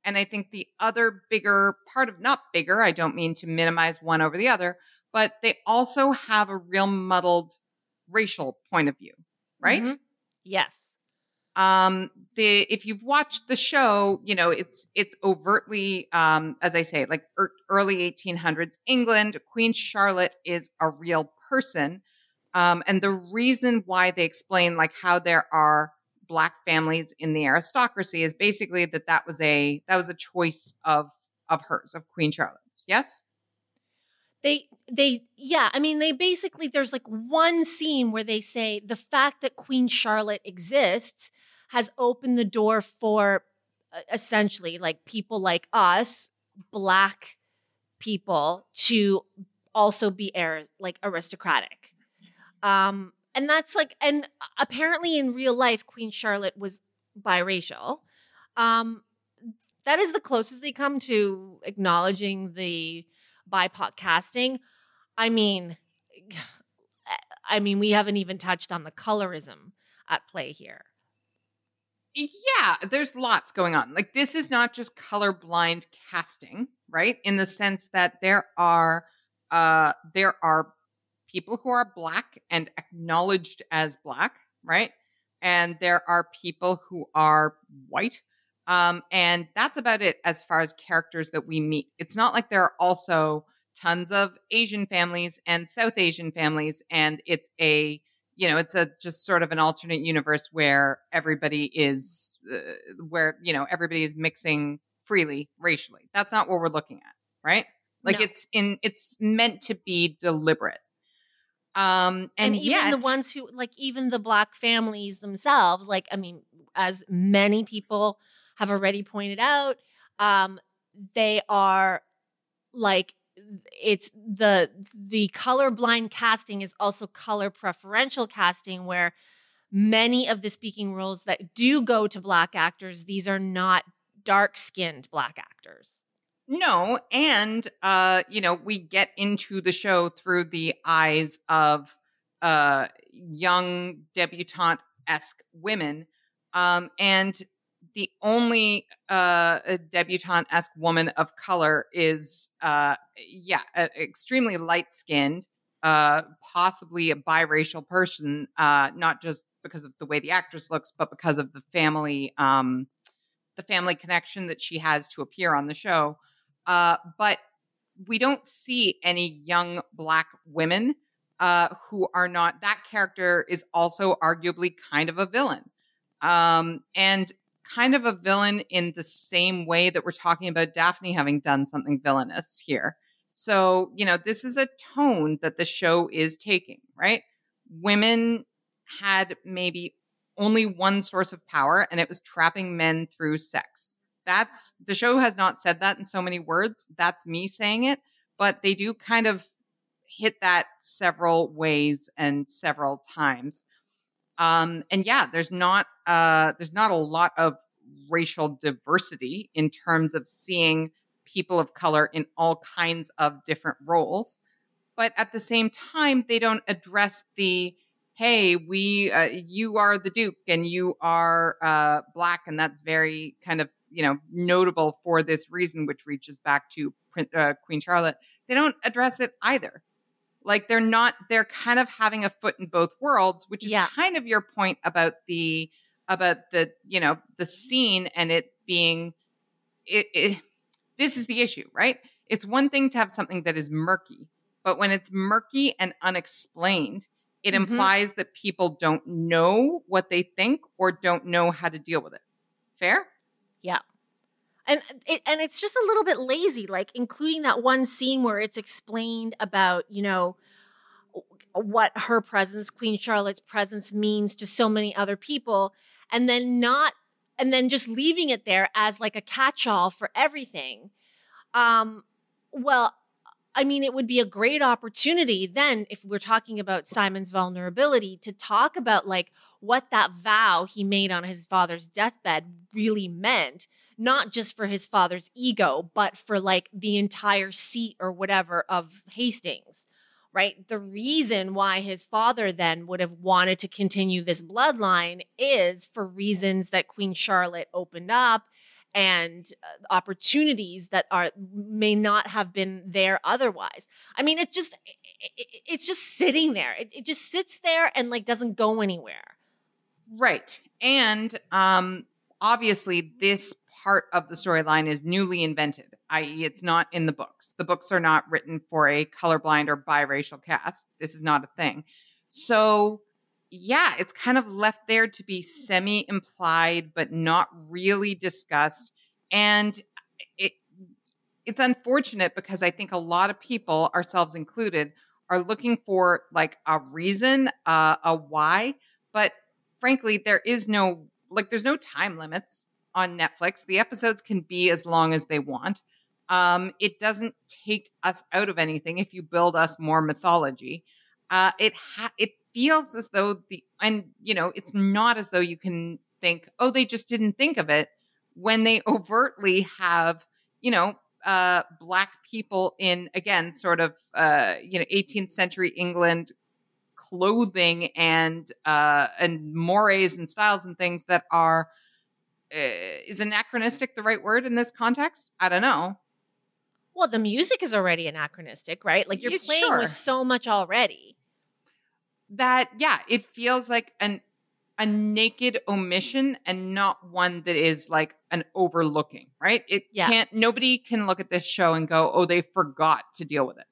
And I think the other bigger part of, not bigger, I don't mean to minimize one over the other, but they also have a real muddled racial point of view, right? Mm-hmm. Yes. Um, the if you've watched the show, you know, it's it's overtly, um, as I say, like er, early eighteen hundreds England. Queen Charlotte is a real person. Um, and the reason why they explain like how there are Black families in the aristocracy is basically that that was a that was a choice of of hers, of Queen Charlotte's. Yes. They, they, yeah, I mean, they basically, there's like one scene where they say the fact that Queen Charlotte exists has opened the door for uh, essentially like people like us, Black people, to also be heirs, like aristocratic. Um, and that's like, and apparently in real life, Queen Charlotte was biracial. Um, that is the closest they come to acknowledging the B I P O C casting. I mean, I mean, we haven't even touched on the colorism at play here. Yeah, there's lots going on. Like, this is not just colorblind casting, right? In the sense that there are uh there are people who are Black and acknowledged as Black, right? And there are people who are white. Um, and that's about it as far as characters that we meet. It's not like there are also tons of Asian families and South Asian families, and it's a, you know, it's a just sort of an alternate universe where everybody is, uh, where, you know, everybody is mixing freely racially. That's not what we're looking at, right? Like No. it's in, it's meant to be deliberate. Um, and, And, even yet, the ones who, like, even the Black families themselves, like, I mean, as many people have already pointed out, um, they are like, it's the the colorblind casting is also color preferential casting, where many of the speaking roles that do go to Black actors, these are not dark-skinned Black actors. no, and uh, you know, we get into the show through the eyes of uh young debutante-esque women. Um, and the only uh debutante-esque woman of color is uh yeah, a, extremely light-skinned, uh possibly a biracial person, uh not just because of the way the actress looks, but because of the family um the family connection that she has to appear on the show. Uh, but we don't see any young Black women uh, who are not. That character is also arguably kind of a villain. Um, and kind of a villain in the same way that we're talking about Daphne having done something villainous here. So, you know, this is a tone that the show is taking, right? Women had maybe only one source of power, and it was trapping men through sex. That's, the show has not said that in so many words. That's me saying it, but they do kind of hit that several ways and several times. Um, and yeah, there's not uh, there's not a lot of racial diversity in terms of seeing people of color in all kinds of different roles. But at the same time, they don't address the, hey, we, uh, you are the Duke and you are uh, Black, and that's very kind of, you know, notable for this reason, which reaches back to uh, Queen Charlotte. They don't address it either. Like, they're not, they're kind of having a foot in both worlds, which is Yeah. kind of your point about the, about the, you know, the scene and it being, it, it, this is the issue, right? It's one thing to have something that is murky, but when it's murky and unexplained, it Mhm. implies that people don't know what they think or don't know how to deal with it. Fair? Yeah. And it, and it's just a little bit lazy, like including that one scene where it's explained about, you know, what her presence, Queen Charlotte's presence, means to so many other people, and then not, and then just leaving it there as like a catch-all for everything. Um, well, I mean, it would be a great opportunity then, if we're talking about Simon's vulnerability, to talk about like what that vow he made on his father's deathbed really meant, not just for his father's ego, but for like the entire seat or whatever of Hastings, right? The reason why his father then would have wanted to continue this bloodline is for reasons that Queen Charlotte opened up and uh, opportunities that are may not have been there otherwise. I mean, it's just it, it, it's just sitting there. It, it just sits there and like doesn't go anywhere. Right. And um, obviously, this part of the storyline is newly invented, that is it's not in the books. The books are not written for a colorblind or biracial cast. This is not a thing. So, yeah, it's kind of left there to be semi-implied, but not really discussed. And it it's unfortunate because I think a lot of people, ourselves included, are looking for like a reason, uh, a why. But frankly, there is no, like, there's no time limits on Netflix. The episodes can be as long as they want. Um, it doesn't take us out of anything if you build us more mythology. Uh, it ha- it feels as though the, and you know, it's not as though you can think, oh, they just didn't think of it when they overtly have, you know, uh, Black people in, again, sort of, uh, you know, eighteenth century England clothing and uh, and mores and styles and things that are, uh, is anachronistic the right word in this context? I don't know. Well, the music is already anachronistic, right? Like you're Yeah, playing sure. with so much already. That, yeah, it feels like an a naked omission and not one that is like an overlooking, right? It Yeah. can't, nobody can look at this show and go, oh, they forgot to deal with it.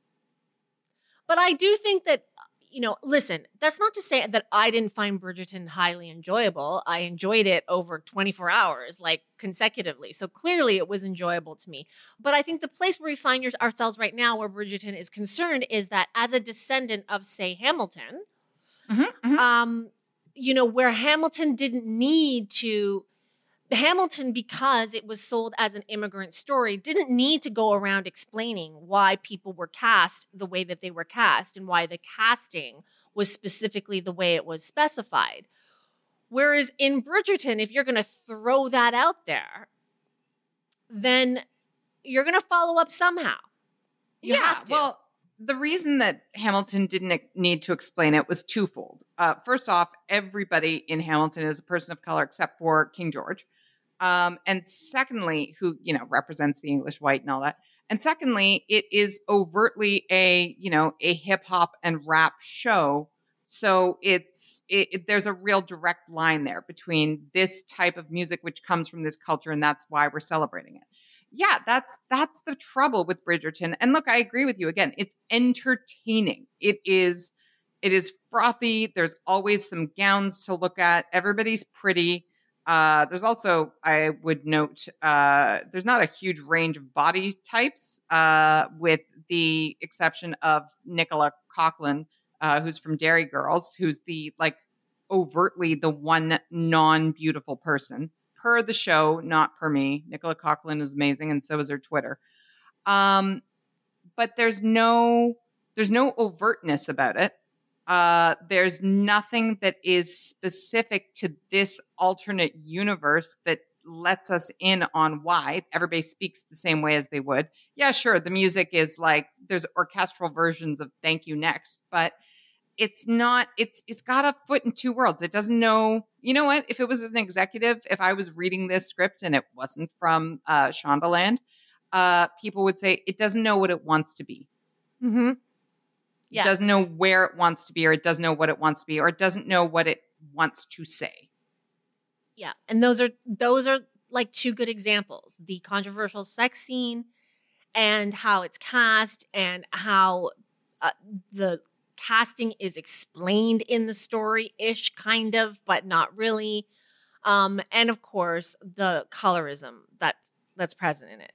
But I do think that, you know, listen, that's not to say that I didn't find Bridgerton highly enjoyable. I enjoyed it over twenty-four hours, like consecutively. So clearly it was enjoyable to me. But I think the place where we find your, ourselves right now where Bridgerton is concerned is that as a descendant of, say, Hamilton, Mm-hmm, mm-hmm. um, you know, where Hamilton didn't need to, Hamilton, because it was sold as an immigrant story, didn't need to go around explaining why people were cast the way that they were cast and why the casting was specifically the way it was specified. Whereas in Bridgerton, if you're going to throw that out there, then you're going to follow up somehow. You yeah, have to. Well, the reason that Hamilton didn't need to explain it was twofold. Uh, first off, everybody in Hamilton is a person of color except for King George. Um, and secondly, who, you know, represents the English white and all that. And secondly, it is overtly a, you know, a hip hop and rap show. So it's, it, it, there's a real direct line there between this type of music, which comes from this culture. And that's why we're celebrating it. Yeah, that's, that's the trouble with Bridgerton. And look, I agree with you. Again, it's entertaining. It is, it is frothy. There's always some gowns to look at. Everybody's pretty. Uh, there's also, I would note, uh, there's not a huge range of body types, uh, with the exception of Nicola Coughlan, uh, who's from Derry Girls, who's the, like, overtly the one non-beautiful person. Per the show, not per me. Nicola Coughlan is amazing, and so is her Twitter. Um, but there's no, there's no overtness about it. Uh, there's nothing that is specific to this alternate universe that lets us in on why everybody speaks the same way as they would. Yeah, sure. The music is like, there's orchestral versions of Thank You Next, but it's not, it's, it's got a foot in two worlds. It doesn't know, you know what? If it was an executive, if I was reading this script and it wasn't from uh, Shondaland, uh, people would say it doesn't know what it wants to be. Mm-hmm. Yeah. It doesn't know where it wants to be, or it doesn't know what it wants to be, or it doesn't know what it wants to say. Yeah. And those are those are like two good examples. The controversial sex scene and how it's cast and how uh, the casting is explained in the story-ish, kind of, but not really. Um, and of course, the colorism that's that's present in it.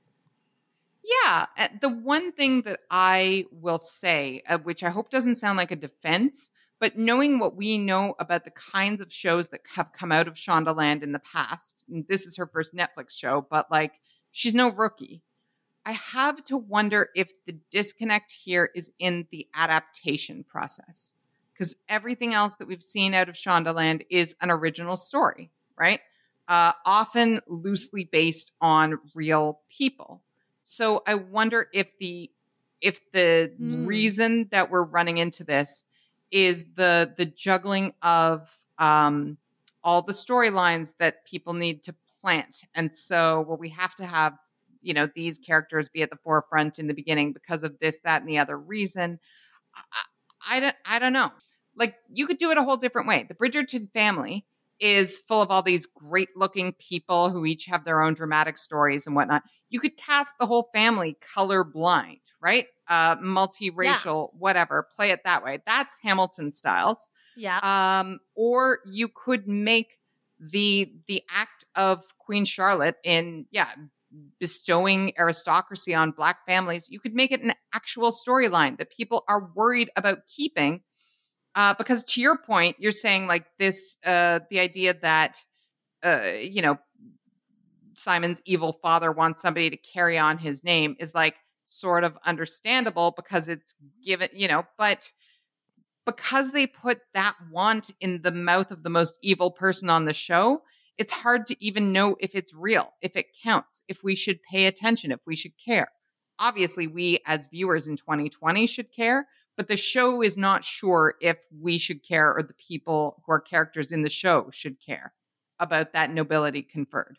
Yeah. The one thing that I will say, uh, which I hope doesn't sound like a defense, but knowing what we know about the kinds of shows that have come out of Shondaland in the past, and this is her first Netflix show, but like, she's no rookie. I have to wonder if the disconnect here is in the adaptation process, because everything else that we've seen out of Shondaland is an original story, right? Uh, often loosely based on real people. So I wonder if the if the mm. reason that we're running into this is the the juggling of um, all the storylines that people need to plant. And so, well, we have to have, you know, these characters be at the forefront in the beginning because of this, that, and the other reason. I, I don't, I don't know. Like, you could do it a whole different way. The Bridgerton family is full of all these great looking people who each have their own dramatic stories and whatnot. You could cast the whole family colorblind, right? Uh, multiracial, yeah. whatever, play it that way. That's Hamilton styles. Yeah. Um, or you could make the, the act of Queen Charlotte in, yeah, bestowing aristocracy on Black families. You could make it an actual storyline that people are worried about keeping. Uh, because to your point, you're saying like this, uh, the idea that, uh, you know, Simon's evil father wants somebody to carry on his name is like sort of understandable because it's given, you know, but because they put that want in the mouth of the most evil person on the show, it's hard to even know if it's real, if it counts, if we should pay attention, if we should care. Obviously, we as viewers in twenty twenty should care, but the show is not sure if we should care or the people who are characters in the show should care about that nobility conferred.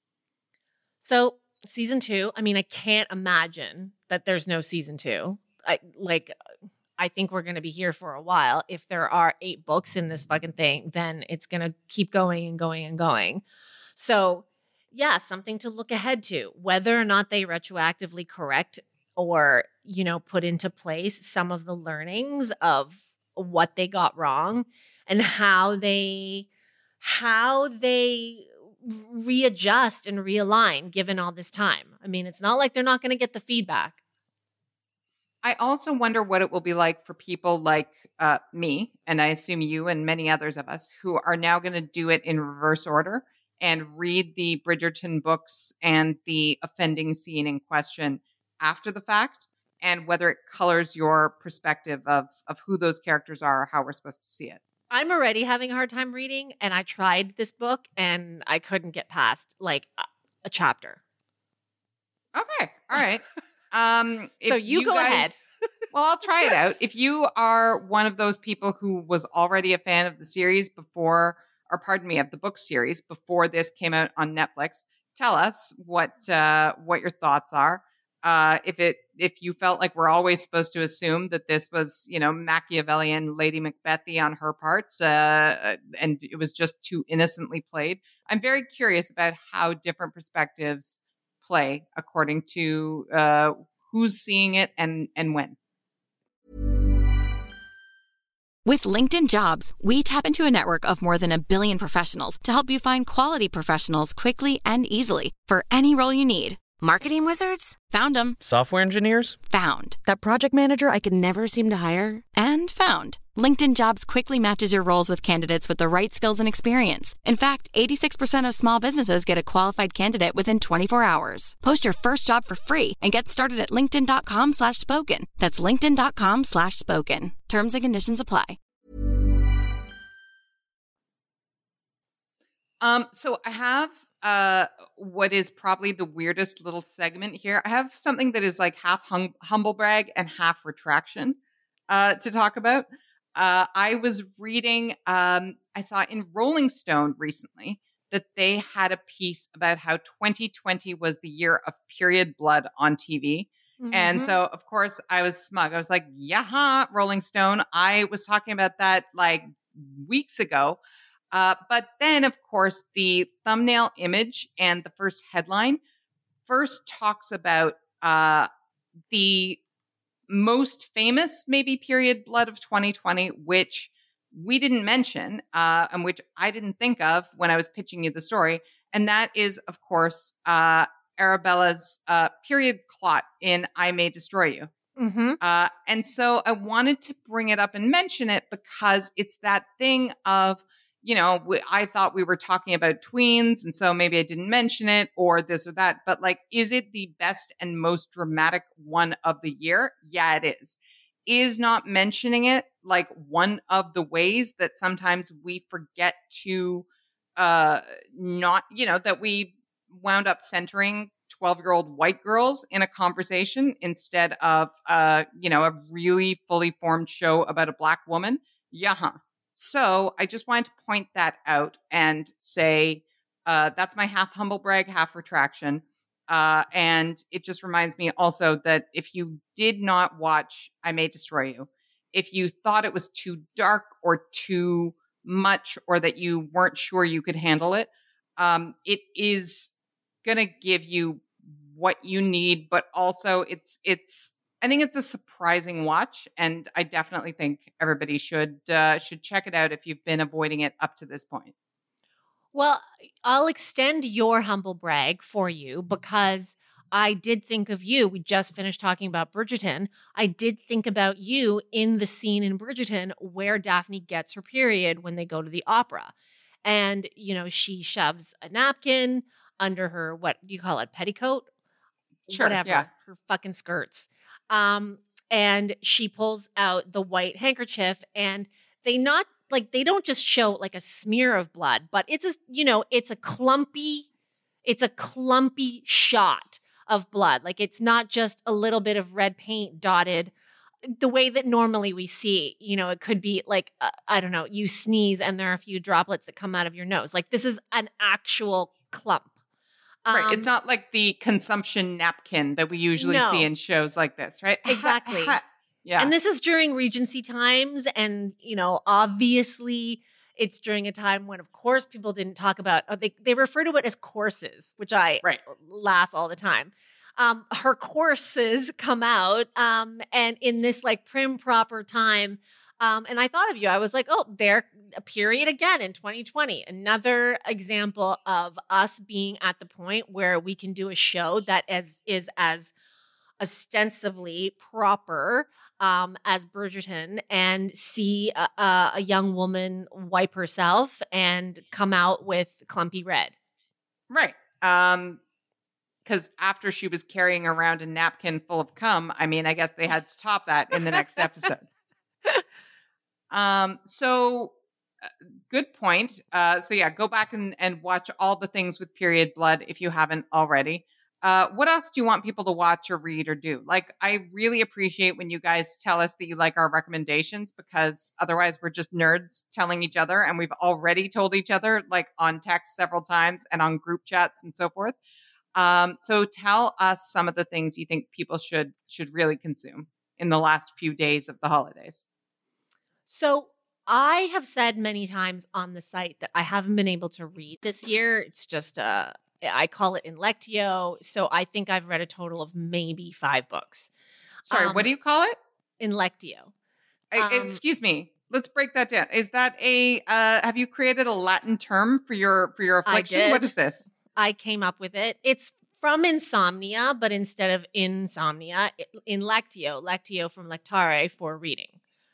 So season two, I mean, I can't imagine that there's no season two. I like, I think we're going to be here for a while. If there are eight books in this fucking thing, then it's going to keep going and going and going. So yeah, something to look ahead to, whether or not they retroactively correct or, you know, put into place some of the learnings of what they got wrong and how they, how they readjust and realign given all this time. I mean, it's not like they're not going to get the feedback. I also wonder what it will be like for people like uh, me, and I assume you and many others of us, who are now going to do it in reverse order and read the Bridgerton books and the offending scene in question after the fact, and whether it colors your perspective of, of who those characters are or how we're supposed to see it. I'm already having a hard time reading, and I tried this book, and I couldn't get past, like, a, a chapter. Okay. All right. Um, so you, you go guys, ahead. Well, I'll try it out. If you are one of those people who was already a fan of the series before, or pardon me, of the book series before this came out on Netflix, tell us what uh, what your thoughts are. Uh, if it if you felt like we're always supposed to assume that this was, you know, Machiavellian Lady Macbethy on her part, uh, and it was just too innocently played. I'm very curious about how different perspectives play according to uh, who's seeing it and and when. With LinkedIn Jobs, we tap into a network of more than a billion professionals to help you find quality professionals quickly and easily for any role you need. Marketing wizards? Found them. Software engineers? Found. That project manager I could never seem to hire? And found. LinkedIn Jobs quickly matches your roles with candidates with the right skills and experience. In fact, eighty-six percent of small businesses get a qualified candidate within twenty-four hours. Post your first job for free and get started at linkedin.com slash spoken. That's linkedin.com slash spoken. Terms and conditions apply. Um, so I have uh, what is probably the weirdest little segment here. I have something that is like half hum- humble brag and half retraction uh, to talk about. Uh, I was reading, um, I saw in Rolling Stone recently that they had a piece about how twenty twenty was the year of period blood on T V. Mm-hmm. And so, of course, I was smug. I was like, yeah, Rolling Stone. I was talking about that like weeks ago. Uh, but then, of course, the thumbnail image and the first headline first talks about uh, the most famous, maybe, period blood of twenty twenty, which we didn't mention uh, and which I didn't think of when I was pitching you the story. And that is, of course, uh, Arabella's uh, period clot in I May Destroy You. Mm-hmm. Uh, and so I wanted to bring it up and mention it because it's that thing of, you know, we, I thought we were talking about tweens, and so maybe I didn't mention it or this or that. But like, is it the best and most dramatic one of the year? Yeah, it is. Is not mentioning it like one of the ways that sometimes we forget to uh, not, you know, that we wound up centering twelve-year-old white girls in a conversation instead of, uh, you know, a really fully formed show about a Black woman? Yeah. So I just wanted to point that out and say, Uh, that's my half humble brag, half retraction. Uh, and it just reminds me also that if you did not watch I May Destroy You, if you thought it was too dark or too much, or that you weren't sure you could handle it, um, it is going to give you what you need, but also it's, it's, I think it's a surprising watch, and I definitely think everybody should, uh, should check it out if you've been avoiding it up to this point. Well, I'll extend your humble brag for you because I did think of you. We just finished talking about Bridgerton. I did think about you in the scene in Bridgerton where Daphne gets her period when they go to the opera. And, you know, she shoves a napkin under her, what do you call it, petticoat? Sure, Whatever, yeah. her fucking skirts. Um, and she pulls out the white handkerchief, and they not like they don't just show like a smear of blood, but it's a, you know, it's a clumpy, it's a clumpy shot of blood. Like it's not just a little bit of red paint dotted the way that normally we see, you know, it could be like, uh, I don't know, you sneeze and there are a few droplets that come out of your nose. Like this is an actual clump. Right. Um, It's not like the consumption napkin that we usually No. see in shows like this, right? Exactly. Yeah. And this is during Regency times. And, you know, obviously it's during a time when, of course, people didn't talk about, oh, they, they refer to it as courses, which I Right. laugh all the time. Um, her courses come out um, and in this like prim proper time. Um, and I thought of you. I was like, oh, there, a period again in twenty twenty. Another example of us being at the point where we can do a show that is, is as ostensibly proper um, as Bridgerton and see a, a, a young woman wipe herself and come out with clumpy red. Right. Um, because after she was carrying around a napkin full of cum, I mean, I guess they had to top that in the next episode. Um, so uh, good point. Uh, so yeah, go back and, and watch all the things with period blood if you haven't already. Uh, what else do you want people to watch or read or do? Like, I really appreciate when you guys tell us that you like our recommendations, because otherwise we're just nerds telling each other, and we've already told each other like on text several times and on group chats and so forth. Um, so tell us some of the things you think people should should really consume in the last few days of the holidays. So I have said many times on the site that I haven't been able to read this year. It's just, uh, I call it in Lectio. So I think I've read a total of maybe five books. Sorry, Um, what do you call it? In Lectio. I, um, excuse me. Let's break that down. Is that a? Uh, have you created a Latin term for your for your I affliction? did. What is this? I came up with it. It's from insomnia, but instead of insomnia, it, in Lectio, Lectio from lectare for reading.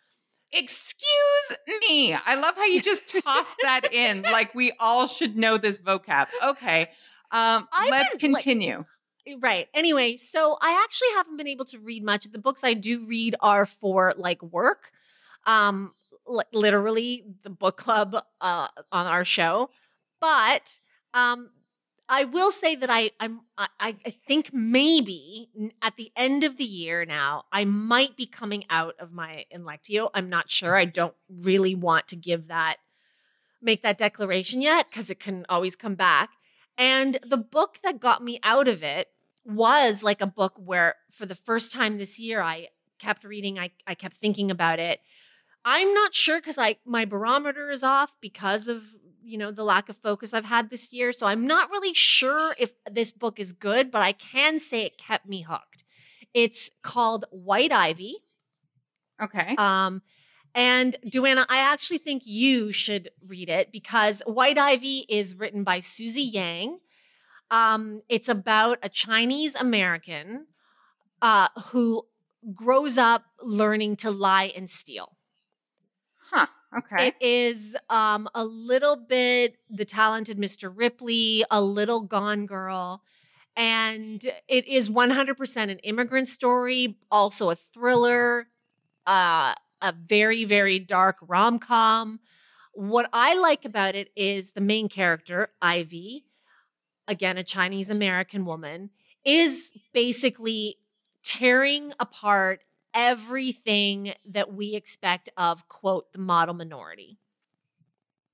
Excuse me. I love how you just tossed that in. Like we all should know this vocab. Okay. Um, I've let's been, like- continue. Right. Anyway, so I actually haven't been able to read much. The books I do read are for like work. Um, li- literally the book club uh, on our show. But um, I will say that I I'm I, I think maybe at the end of the year now, I might be coming out of my in Lectio. I'm not sure. I don't really want to give that make that declaration yet because it can always come back. And the book that got me out of it was like a book where for the first time this year, I kept reading. I, I kept thinking about it. I'm not sure because I my barometer is off because of, you know, the lack of focus I've had this year. So I'm not really sure if this book is good, but I can say it kept me hooked. It's called White Ivy. Okay. Um, and Duana, I actually think you should read it because White Ivy is written by Susie Yang. Um, it's about a Chinese American uh, who grows up learning to lie and steal. Huh. Okay. It is um, a little bit The Talented Mister Ripley, a little Gone Girl. And it is one hundred percent an immigrant story, also a thriller, uh, a very, very dark rom-com. What I like about it is the main character, Ivy, again, a Chinese American woman, is basically tearing apart everything that we expect of, quote, the model minority.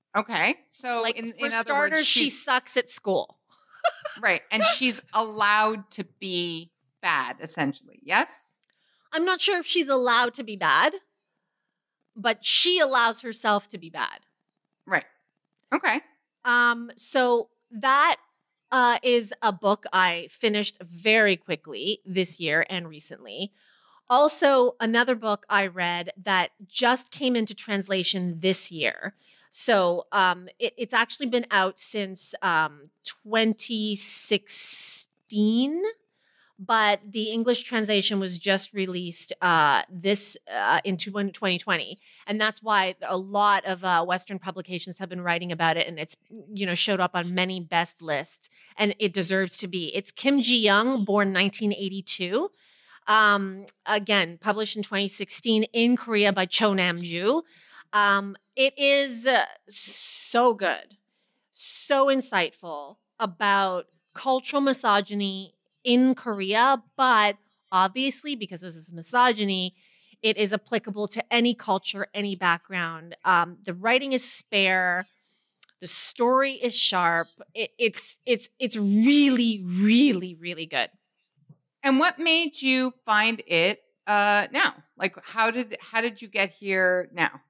Okay. So Like, in, for in other starters, words, she she's sucks at school. right. And she's allowed to be bad, essentially. Yes? I'm not sure if she's allowed to be bad, but she allows herself to be bad. Right. Okay. Um, so that uh, is a book I finished very quickly this year and recently. Also, another book I read that just came into translation this year. So um, it, it's actually been out since um, twenty sixteen, but the English translation was just released uh, this uh, in twenty twenty, and that's why a lot of uh, Western publications have been writing about it, and it's you know showed up on many best lists, and it deserves to be. It's Kim Ji-young, born nineteen eighty-two. Um, again, published in twenty sixteen in Korea by Cho Nam-ju. Um, it is uh, so good, so insightful about cultural misogyny in Korea, but obviously, because this is misogyny, it is applicable to any culture, any background. Um, the writing is spare. The story is sharp. It, it's it's it's really, really, really good. And what made you find it uh, now? Like, how did how did you get here now?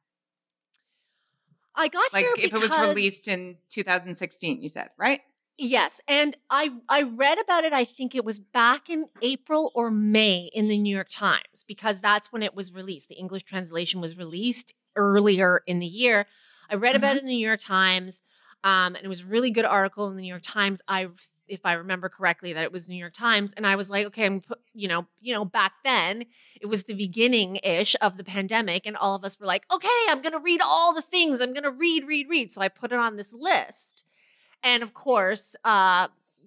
I got Like, here if because it was released in two thousand sixteen, you said, right? yes, and I I read about it. I think it was back in April or May in the New York Times, because that's when it was released. The English translation was released earlier in the year. I read about Mhm. it in the New York Times, um, and it was a really good article in the New York Times. I, if I remember correctly, that it was New York Times, and I was like, okay, I'm, put- you know, you know, back then it was the beginning ish of the pandemic, and all of us were like, okay, I'm gonna read all the things. I'm gonna read, read, read. So I put it on this list, and of course, uh,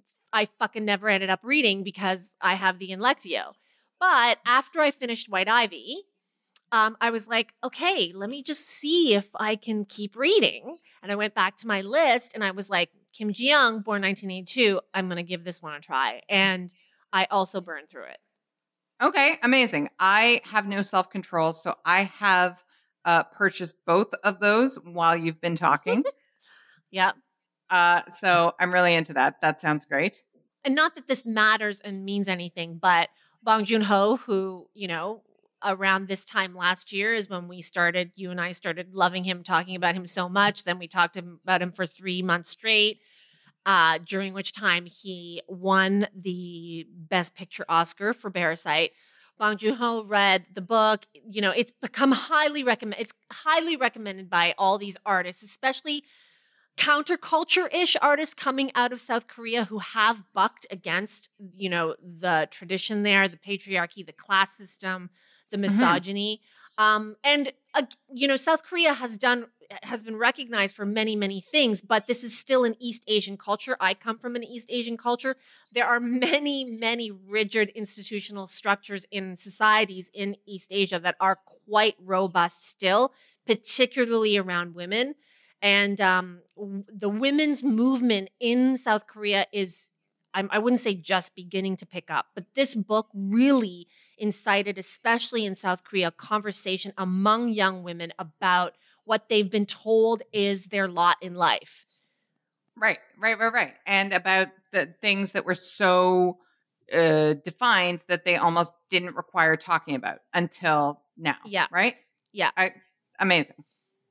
I fucking never ended up reading because I have the Inlectio. But after I finished White Ivy, um, I was like, okay, let me just see if I can keep reading. And I went back to my list and I was like, Kim Ji-young, born nineteen eighty-two, I'm going to give this one a try. And I also burned through it. Okay, amazing. I have no self control, so I have uh, purchased both of those while you've been talking. Yep. uh, so I'm really into that. That sounds great. And not that this matters and means anything, but Bong Joon-ho, who, you know, around this time last year is when we started, you and I started loving him, talking about him so much. Then we talked about him for three months straight, uh, during which time he won the Best Picture Oscar for Parasite. Bong Joon-ho read the book. You know, it's become highly recommend. It's highly recommended by all these artists, especially counterculture-ish artists coming out of South Korea who have bucked against, you know, the tradition there, the patriarchy, the class system, the misogyny. Mm-hmm. Um, and, uh, you know, South Korea has done, has been recognized for many, many things, but this is still an East Asian culture. I come from an East Asian culture. There are many, many rigid institutional structures in societies in East Asia that are quite robust still, particularly around women. And um, w- the women's movement in South Korea is, I'm, I wouldn't say just beginning to pick up, but this book really incited, especially in South Korea, conversation among young women about what they've been told is their lot in life. Right, right, right, right. And about the things that were so uh, defined that they almost didn't require talking about until now. Yeah. Right? Yeah. I, amazing.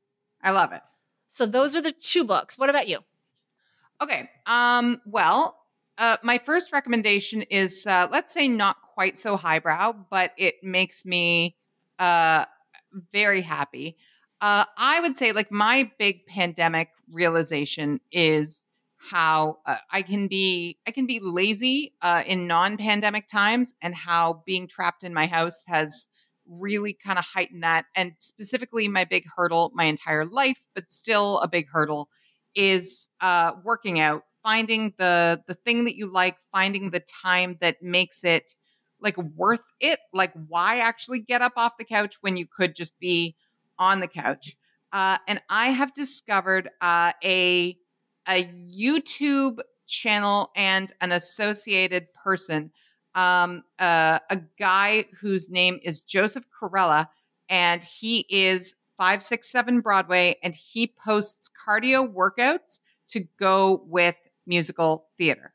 I love it. So those are the two books. What about you? Okay. Um, well, uh, my first recommendation is, uh, let's say not quite so highbrow, but it makes me uh, very happy. Uh, I would say like my big pandemic realization is how uh, I can be, I can be lazy uh, in non-pandemic times, and how being trapped in my house has really kind of heightened that. And specifically my big hurdle my entire life, but still a big hurdle, is uh, working out, finding the the thing that you like, finding the time that makes it like worth it. Like, why actually get up off the couch when you could just be on the couch? Uh, and I have discovered uh, a a YouTube channel and an associated person, um, uh, a guy whose name is Joseph Corella, and he is five six seven Broadway, and he posts cardio workouts to go with musical theater.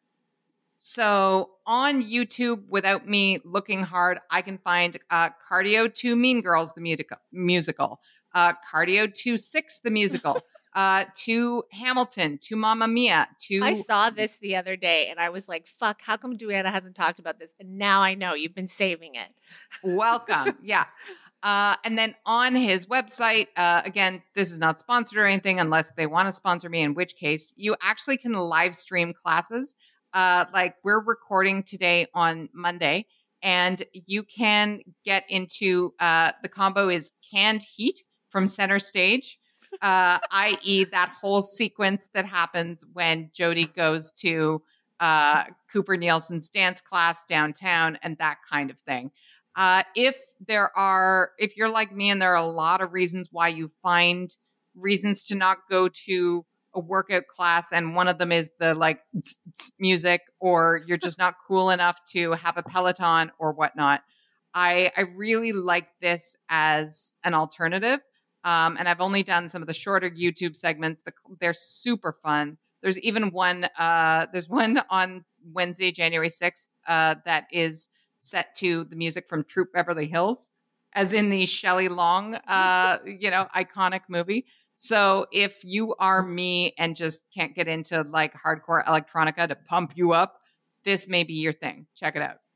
So on YouTube, without me looking hard, I can find uh, Cardio to Mean Girls, the musical, musical uh, Cardio to Six, the musical, uh, to Hamilton, to Mamma Mia, to... I saw this the other day and I was like, fuck, how come Duana hasn't talked about this? And now I know you've been saving it. Welcome. Yeah. Uh, and then on his website, uh, again, this is not sponsored or anything unless they want to sponsor me, in which case you actually can live stream classes. Uh, like we're recording today on Monday, and you can get into uh, the combo is Canned Heat from Center Stage, uh, that is that whole sequence that happens when Jodie goes to uh, Cooper Nielsen's dance class downtown and that kind of thing. Uh, if there are, if you're like me and there are a lot of reasons why you find reasons to not go to a workout class, and one of them is the like tss, tss music, or you're just not cool enough to have a Peloton or whatnot, I, I really like this as an alternative. Um, and I've only done some of the shorter YouTube segments. The, they're super fun. There's even one, uh, there's one on Wednesday, January sixth, uh, that is set to the music from Troop Beverly Hills, as in the Shelley Long, uh, you know, iconic movie. So if you are me and just can't get into like hardcore electronica to pump you up, this may be your thing. Check it out.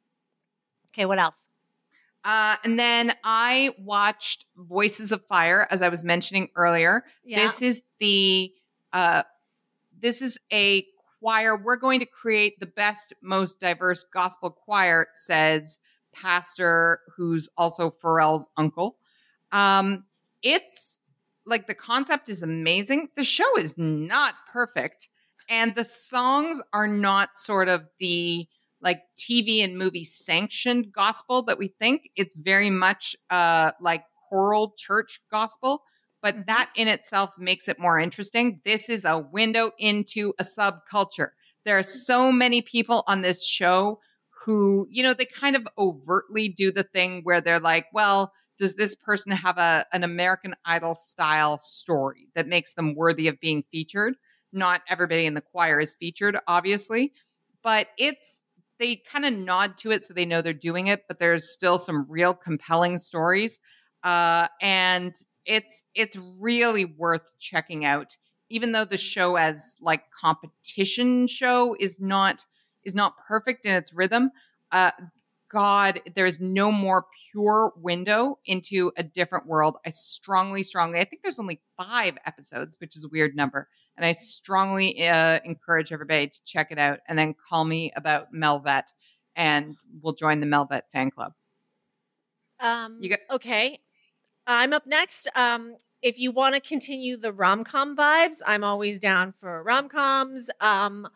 Okay, what else? Uh, and then I watched Voices of Fire, as I was mentioning earlier. Yeah. This is the uh, this is a choir. We're going to create the best, most diverse gospel choir, says pastor who's also Pharrell's uncle. Um, it's like the concept is amazing. The show is not perfect, and the songs are not sort of the like T V and movie sanctioned gospel that we think. It's very much uh, like choral church gospel, but mm-hmm. that in itself makes it more interesting. This is a window into a subculture. There are so many people on this show who, you know, they kind of overtly do the thing where they're like, well, does this person have a an American Idol style story that makes them worthy of being featured? Not everybody in the choir is featured, obviously, but it's, they kind of nod to it so they know they're doing it, but there's still some real compelling stories. Uh, and it's, it's really worth checking out, even though the show as like competition show is not, is not perfect in its rhythm. Uh, God, there is no more pure window into a different world. I strongly, strongly, I think there's only five episodes, which is a weird number. And I strongly uh, encourage everybody to check it out and then call me about Melvet, and we'll join the Melvet fan club. Um, you got- okay. I'm up next. Um, if you want to continue the rom-com vibes, I'm always down for rom-coms. Um,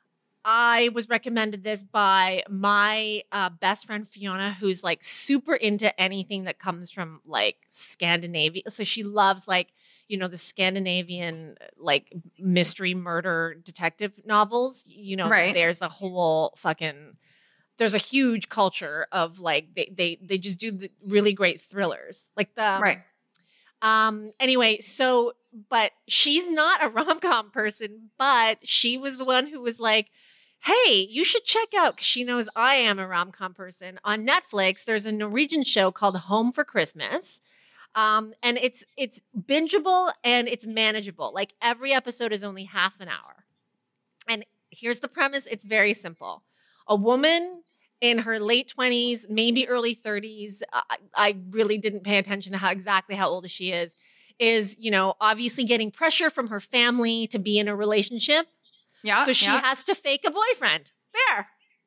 I was recommended this by my uh, best friend, Fiona, who's like super into anything that comes from like Scandinavia. So she loves like, you know, the Scandinavian like mystery murder detective novels. You know, right. There's a whole fucking, there's a huge culture of like, they they they just do the really great thrillers. Like the, right. Um, anyway, so, but she's not a rom-com person, but she was the one who was like, hey, you should check out, because she knows I am a rom-com person. On Netflix, there's a Norwegian show called Home for Christmas. Um, and it's it's bingeable and it's manageable. Like every episode is only half an hour. And here's the premise. It's very simple. A woman in her late twenties, maybe early thirties, I, I really didn't pay attention to how exactly how old she is, is, you know, obviously getting pressure from her family to be in a relationship. Yeah. So she yeah. has to fake a boyfriend. There.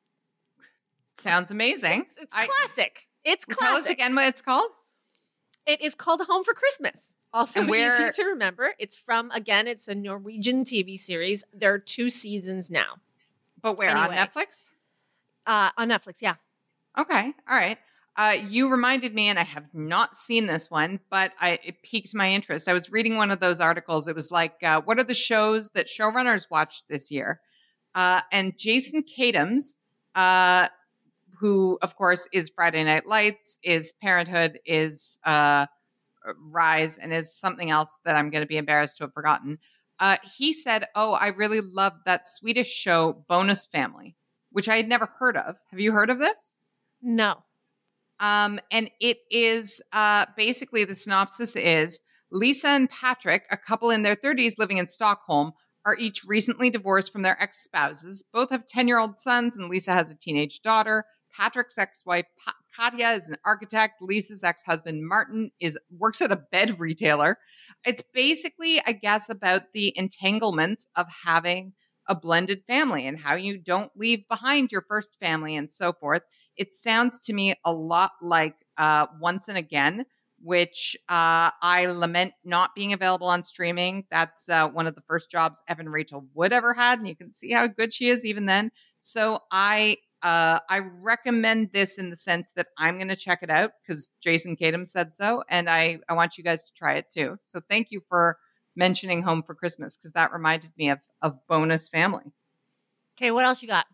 Sounds amazing. It's, it's I, classic. It's classic. Tell us again what it's called. It is called Home for Christmas. Also and where, easy to remember. It's from, again, it's a Norwegian T V series. There are two seasons now. But where? Anyway. On Netflix? Uh, on Netflix, yeah. Okay. All right. Uh, you reminded me, and I have not seen this one, but I, it piqued my interest. I was reading one of those articles. It was like, uh, what are the shows that showrunners watched this year? Uh, and Jason Katims, uh, who, of course, is Friday Night Lights, is Parenthood, is uh, rise and is something else that I'm going to be embarrassed to have forgotten. Uh, he said, oh, I really loved that Swedish show Bonus Family, which I had never heard of. Have you heard of this? No. Um, and it is uh, basically the synopsis is Lisa and Patrick, a couple in their thirties living in Stockholm, are each recently divorced from their ex-spouses. Both have ten-year-old sons, and Lisa has a teenage daughter. Patrick's ex-wife, pa- Katya, is an architect. Lisa's ex-husband, Martin, is works at a bed retailer. It's basically, I guess, about the entanglements of having a blended family and how you don't leave behind your first family and so forth. It sounds to me a lot like uh, Once and Again, which uh, I lament not being available on streaming. That's uh, one of the first jobs Evan Rachel Wood ever had, and you can see how good she is even then. So I uh, I recommend this in the sense that I'm going to check it out because Jason Kadam said so, and I, I want you guys to try it too. So thank you for mentioning Home for Christmas because that reminded me of of Bonus Family. Okay, what else you got?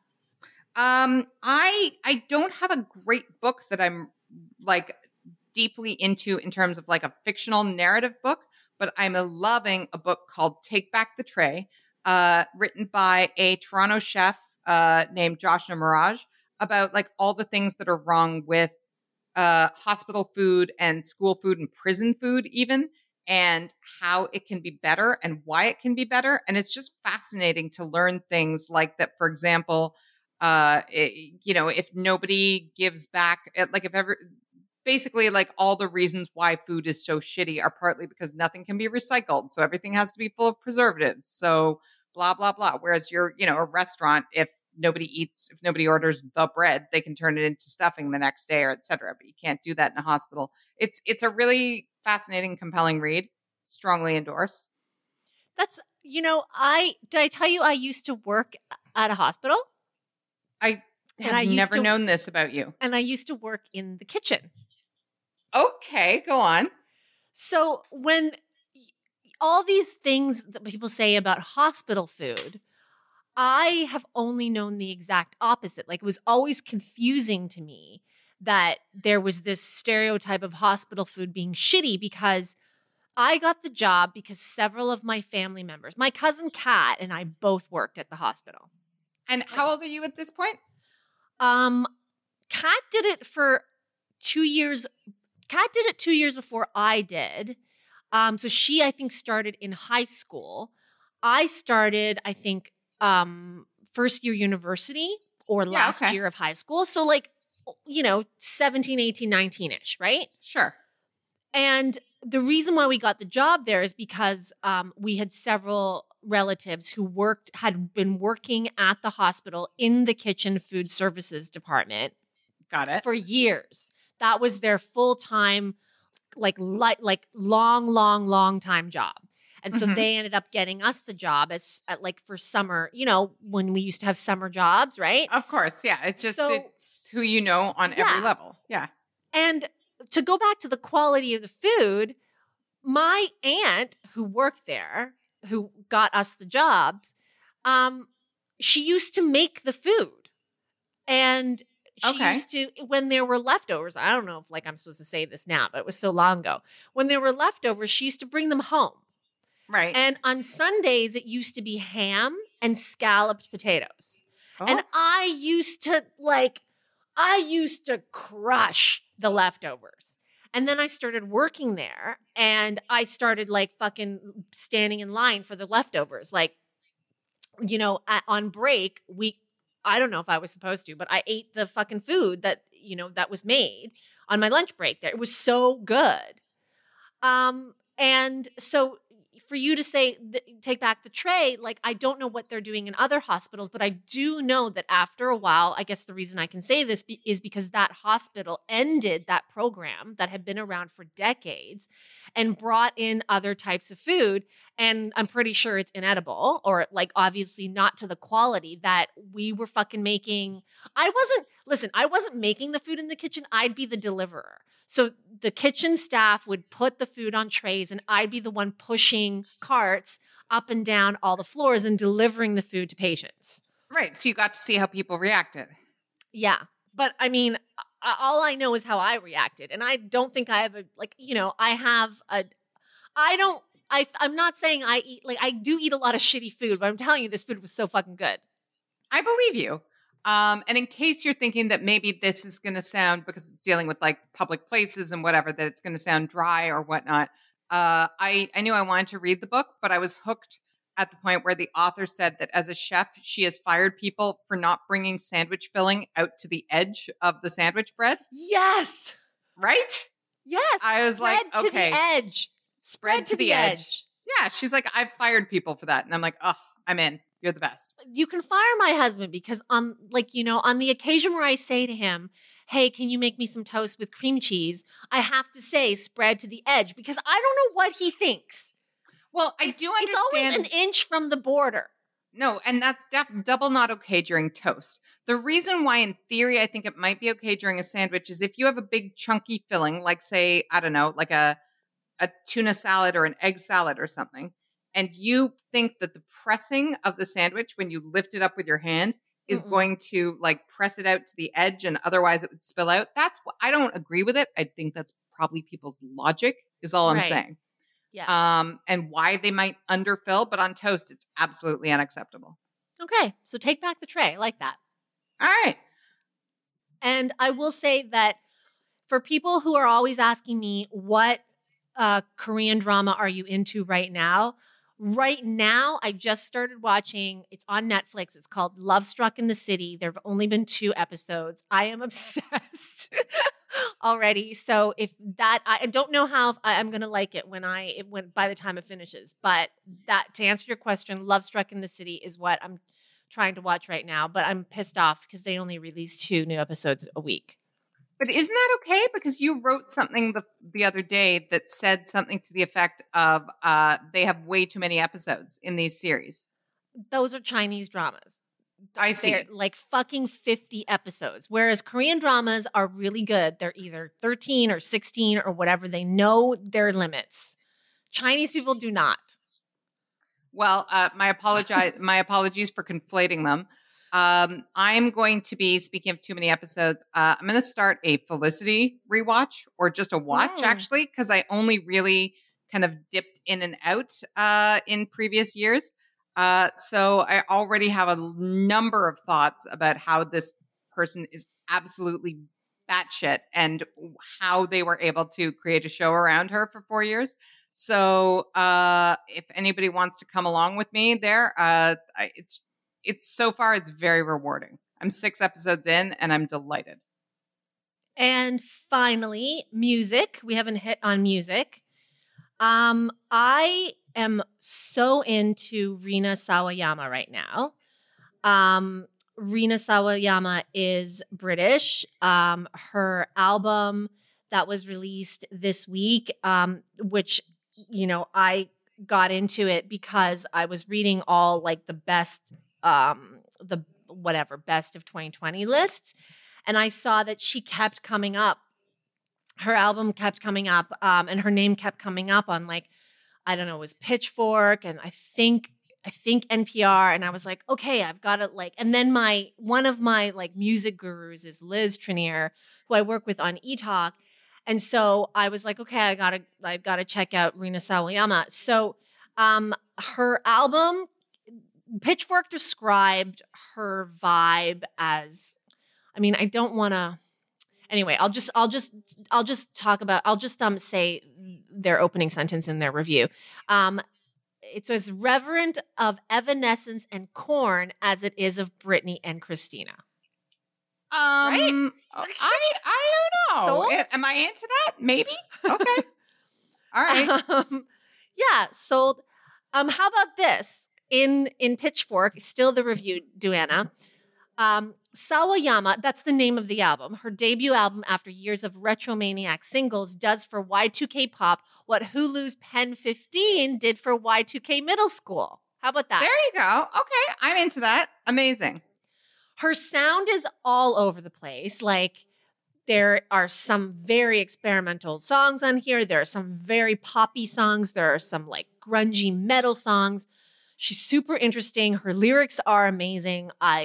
Um, I I don't have a great book that I'm like deeply into in terms of like a fictional narrative book, but I'm loving a book called Take Back the Tray, uh, written by a Toronto chef uh, named Joshua Mirage about like all the things that are wrong with uh, hospital food and school food and prison food even, and how it can be better and why it can be better. And it's just fascinating to learn things like that. For example, uh, it, you know, if nobody gives back, like if ever, basically like all the reasons why food is so shitty are partly because nothing can be recycled. So everything has to be full of preservatives. So blah, blah, blah. Whereas you're, you know, a restaurant, if nobody eats, if nobody orders the bread, they can turn it into stuffing the next day or et cetera. But you can't do that in a hospital. It's, it's a really fascinating, compelling read. Strongly endorsed. That's, you know, I, did I tell you I used to work at a hospital? I have I used never to- known this about you. And I used to work in the kitchen. Okay, go on. So when all these things that people say about hospital food, I have only known the exact opposite. Like it was always confusing to me that there was this stereotype of hospital food being shitty because I got the job because several of my family members, my cousin Kat and I both worked at the hospital. And how old are you at this point? Um, Kat did it for two years. Kat did it two years before I did. Um, so she, I think, started in high school. I started, I think, um, first year university or Yeah, last okay. year of high school. So like, you know, seventeen, eighteen, nineteen-ish, right? Sure. And the reason why we got the job there is because um, we had several relatives who worked, had been working at the hospital in the kitchen food services department Got it. for years. That was their full-time, like, like, like long, long, long time job. And so Mhm. they ended up getting us the job as at like for summer, you know, when we used to have summer jobs, right? Of course. Yeah. It's just, So- it's who you know on Yeah. every level. Yeah. And to go back to the quality of the food, my aunt who worked there, who got us the jobs, um, she used to make the food. And she Okay. used to, when there were leftovers, I don't know if like I'm supposed to say this now, but it was so long ago. When there were leftovers, she used to bring them home. Right. And on Sundays, it used to be ham and scalloped potatoes. Oh, And I used to like, I used to crush the leftovers. And then I started working there and I started like fucking standing in line for the leftovers. Like, you know, at, on break, we, I don't know if I was supposed to, but I ate the fucking food that, you know, that was made on my lunch break there. It was so good. Um, and so for you to say, th- take back the tray, like, I don't know what they're doing in other hospitals, but I do know that after a while, I guess the reason I can say this be- is because that hospital ended that program that had been around for decades and brought in other types of food. And I'm pretty sure it's inedible or like obviously not to the quality that we were fucking making. I wasn't, listen, I wasn't making the food in the kitchen. I'd be the deliverer. So the kitchen staff would put the food on trays and I'd be the one pushing carts up and down all the floors and delivering the food to patients. right. So you got to see how people reacted. Yeah. But I mean, I, all I know is how I reacted. And I don't think I have a, like, you know, I have a, I don't, I, I'm not saying I eat, like, I do eat a lot of shitty food, but I'm telling you, this food was so fucking good. I believe you. Um, and in case you're thinking that maybe this is going to sound, because it's dealing with like public places and whatever, that it's going to sound dry or whatnot, uh, I, I knew I wanted to read the book, but I was hooked at the point where the author said that as a chef, she has fired people for not bringing sandwich filling out to the edge of the sandwich bread. Yes. Right? Yes. I was Spread like, okay. to the edge. Spread, Spread to, to the, the edge. edge. Yeah. She's like, I've fired people for that. And I'm like, oh, I'm in. You're the best. You can fire my husband because on, like, you know, on the occasion where I say to him, hey, can you make me some toast with cream cheese? I have to say spread to the edge because I don't know what he thinks. Well, I do understand. It's always an inch from the border. No, and that's def- double not okay during toast. The reason why, in theory, I think it might be okay during a sandwich is if you have a big chunky filling, like say, I don't know, like a, a tuna salad or an egg salad or something, and you think that the pressing of the sandwich when you lift it up with your hand is Mm-mm. going to like press it out to the edge and otherwise it would spill out. That's what I don't agree with it. I think that's probably people's logic is all I'm right. saying. Yeah. Um, and why they might underfill, but on toast, it's absolutely unacceptable. Okay. So take back the tray. I like that. All right. And I will say that for people who are always asking me, what uh, Korean drama are you into right now? Right now, I just started watching, it's on Netflix. It's called Love Struck in the City. There have only been two episodes. I am obsessed already. So if that, I don't know how I'm going to like it when I, it when, by the time it finishes. But that, to answer your question, Love Struck in the City is what I'm trying to watch right now. But I'm pissed off because they only release two new episodes a week. But isn't that okay? Because you wrote something the, the other day that said something to the effect of uh, they have way too many episodes in these series. Those are Chinese dramas. I see. They're like fucking fifty episodes. Whereas Korean dramas are really good. They're either thirteen or sixteen or whatever. They know their limits. Chinese people do not. Well, uh, my apologize. my apologies for conflating them. Um, I'm going to be, speaking of too many episodes, uh, I'm going to start a Felicity rewatch or just a watch mm. actually, because I only really kind of dipped in and out uh, in previous years. Uh, so I already have a number of thoughts about how this person is absolutely batshit and how they were able to create a show around her for four years. So uh, if anybody wants to come along with me there, uh, I, it's It's so far, it's very rewarding. I'm six episodes in and I'm delighted. And finally, music. We haven't hit on music. Um, I am so into Rina Sawayama right now. Um, Rina Sawayama is British. Um, her album that was released this week, um, which, you know, I got into it because I was reading all like the best um the whatever best of twenty twenty lists, and I saw that she kept coming up, her album kept coming up, um and her name kept coming up on like, I don't know, it was Pitchfork and I think I think N P R, and I was like, okay, I've got to like, and then my one of my like music gurus is Liz Trenier, who I work with on eTalk, and so I was like, okay, I gotta I gotta check out Rina Sawayama. So um her album, Pitchfork described her vibe as, I mean, I don't want to, anyway, I'll just, I'll just, I'll just talk about, I'll just um say their opening sentence in their review. Um, it's as reverent of Evanescence and Korn as it is of Britney and Christina. Um, right? I, I don't know. Sold? Am I into that? Maybe. Okay. All right. Um, yeah. Sold. Um, how about this? In in Pitchfork, still the review, Duana, um, Sawayama, that's the name of the album. Her debut album after years of Retromaniac singles does for Y two K pop what Hulu's Pen fifteen did for Y two K middle school. How about that? There you go. Okay, I'm into that. Amazing. Her sound is all over the place. Like, there are some very experimental songs on here. There are some very poppy songs. There are some like grungy metal songs. She's super interesting. Her lyrics are amazing. I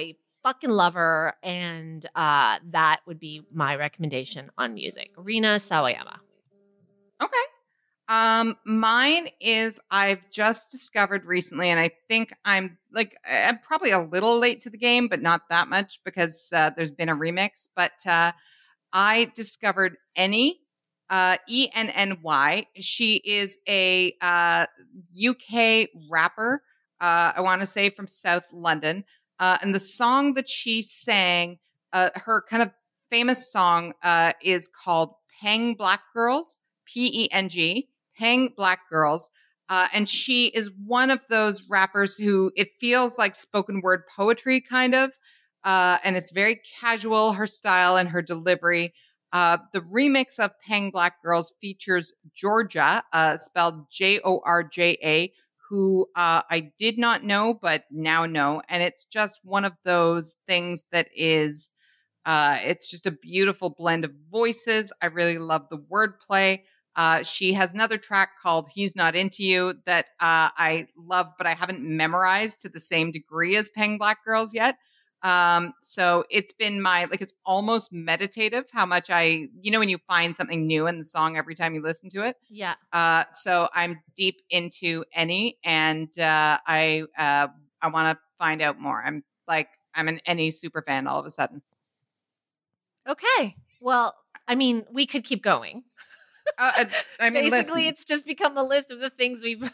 fucking love her. And uh, that would be my recommendation on music. Rina Sawayama. Okay. Um, mine is I've just discovered recently, and I think I'm like I'm probably a little late to the game, but not that much because uh, there's been a remix. But uh, I discovered Enny, uh, E N N Y. She is a uh, U K rapper. Uh, I want to say from South London, uh, and the song that she sang, uh, her kind of famous song, uh, is called "Peng Black Girls." P E N G. Peng Black Girls. Uh, and she is one of those rappers who it feels like spoken word poetry, kind of. Uh, and it's very casual, her style and her delivery. Uh, the remix of Peng Black Girls features Georgia, uh, spelled J O R J A, who uh, I did not know, but now know. And it's just one of those things that is, uh, it's just a beautiful blend of voices. I really love the wordplay. Uh, she has another track called He's Not Into You that uh, I love, but I haven't memorized to the same degree as Peng Black Girls yet. Um, so it's been my, like, it's almost meditative how much I, you know, when you find something new in the song every time you listen to it. Yeah. Uh, so I'm deep into Enny, and uh, I, uh, I want to find out more. I'm like, I'm an Enny super fan all of a sudden. Okay. Well, I mean, we could keep going. Uh, I mean, basically, listen. it's just become a list of the things we've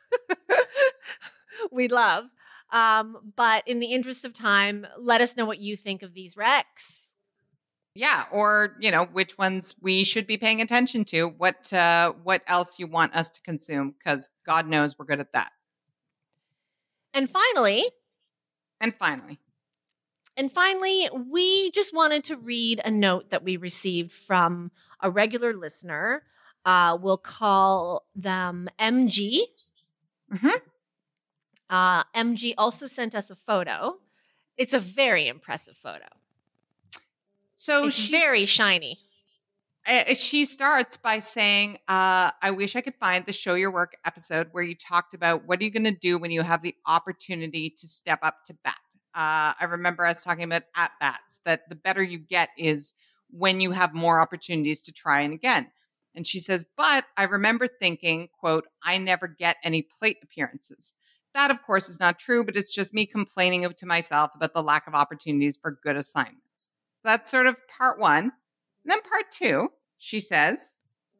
we love. Um, but in the interest of time, let us know what you think of these recs. Yeah, or you know which ones we should be paying attention to. What uh, what else you want us to consume? Because God knows we're good at that. And finally, and finally, and finally, we just wanted to read a note that we received from a regular listener. Uh, we'll call them M G. Mm-hmm. Uh, M G also sent us a photo. It's a very impressive photo. So it's she's very shiny. Uh, she starts by saying, uh, I wish I could find the Show Your Work episode where you talked about what are you going to do when you have the opportunity to step up to bat. Uh, I remember us talking about at bats, that the better you get is when you have more opportunities to try and again. And she says, but I remember thinking, quote, I never get any plate appearances. That, of course, is not true, but it's just me complaining to myself about the lack of opportunities for good assignments. So that's sort of part one. And then part two, she says,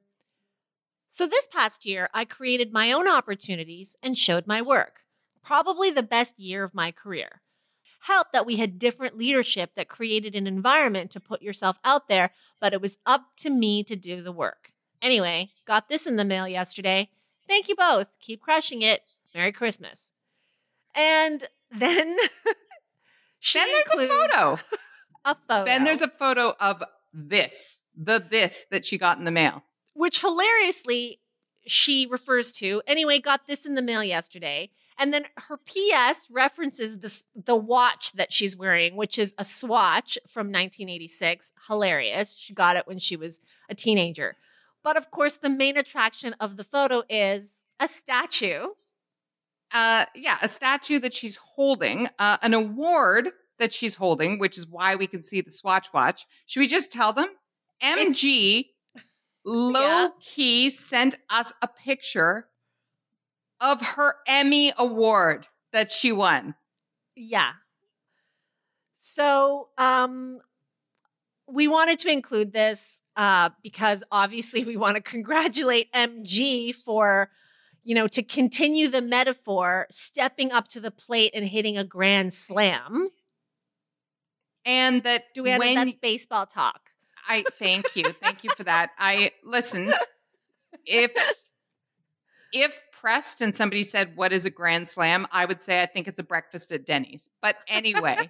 so this past year, I created my own opportunities and showed my work. Probably the best year of my career. Helped that we had different leadership that created an environment to put yourself out there, but it was up to me to do the work. Anyway, got this in the mail yesterday. Thank you both. Keep crushing it. Merry Christmas. And then she then there's a photo. A photo. Then there's a photo of this, the this that she got in the mail. Which hilariously she refers to. Anyway, got this in the mail yesterday. And then her P S references the, the watch that she's wearing, which is a Swatch from nineteen eighty-six. Hilarious. She got it when she was a teenager. But of course, the main attraction of the photo is a statue. Uh, yeah, a statue that she's holding, uh, an award that she's holding, which is why we can see the Swatch watch. Should we just tell them? M G low-key yeah. sent us a picture of her Emmy award that she won. Yeah. So um, we wanted to include this uh, because obviously we want to congratulate M G for, you know, to continue the metaphor, stepping up to the plate and hitting a grand slam. And that Duana, when that's baseball talk. I thank you. Thank you for that. I listen, if if pressed and somebody said, what is a grand slam? I would say I think it's a breakfast at Denny's. But anyway,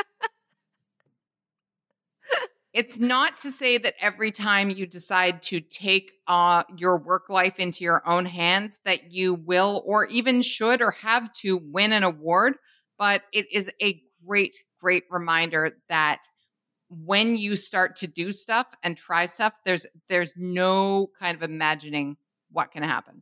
it's not to say that every time you decide to take uh, your work life into your own hands that you will or even should or have to win an award. But it is a great, great reminder that when you start to do stuff and try stuff, there's there's no kind of imagining what can happen.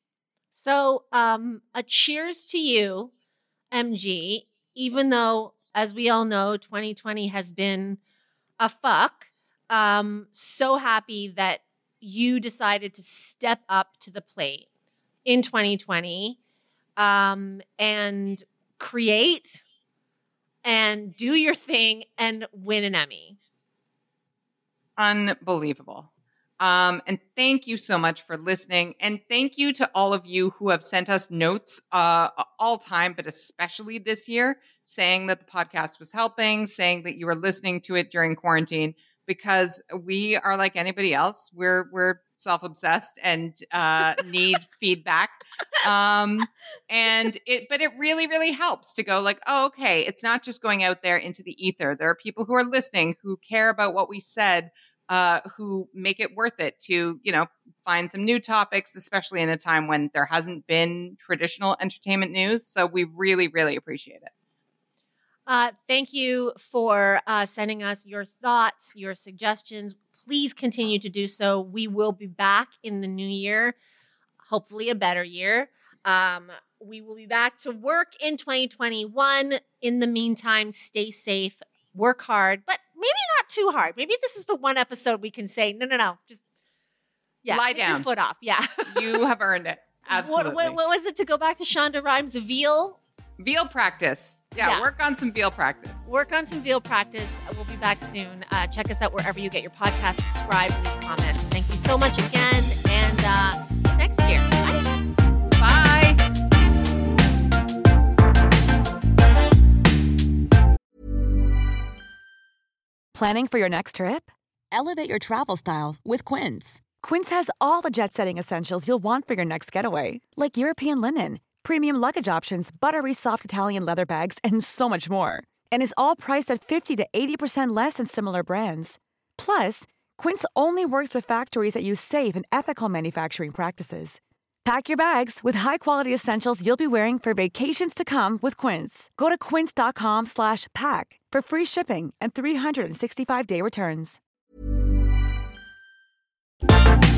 So um, a cheers to you, M G, even though as we all know, twenty twenty has been a fuck. Um, so happy that you decided to step up to the plate in twenty twenty um, and create and do your thing and win an Emmy. Unbelievable. Um, and thank you so much for listening. And thank you to all of you who have sent us notes uh, all time, but especially this year, saying that the podcast was helping, saying that you were listening to it during quarantine, because we are like anybody else. We're we're self-obsessed and uh, need feedback. Um, and it, but it really, really helps to go like, oh, okay, it's not just going out there into the ether. There are people who are listening, who care about what we said, uh, who make it worth it to, you know, find some new topics, especially in a time when there hasn't been traditional entertainment news. So we really, really appreciate it. Uh, thank you for uh, sending us your thoughts, your suggestions. Please continue to do so. We will be back in the new year, hopefully a better year. Um, we will be back to work in twenty twenty-one. In the meantime, stay safe, work hard, but maybe not too hard. Maybe this is the one episode we can say, no, no, no, just yeah, lie take down. your foot off. Yeah. You have earned it. Absolutely. What, what, what was it, to go back to Shonda Rhimes? Veal? Veal practice. Yeah, Yeah. work on some veal practice. Work on some veal practice. We'll be back soon. Uh, check us out wherever you get your podcast. Subscribe, leave comments. Thank you so much again. And uh, see you next year. Bye. Bye. Planning for your next trip? Elevate your travel style with Quince. Quince has all the jet-setting essentials you'll want for your next getaway, like European linen, premium luggage options, buttery soft Italian leather bags, and so much more. And is all priced at fifty to eighty percent less than similar brands. Plus, Quince only works with factories that use safe and ethical manufacturing practices. Pack your bags with high-quality essentials you'll be wearing for vacations to come with Quince. Go to quince.com slash pack for free shipping and three sixty-five day returns.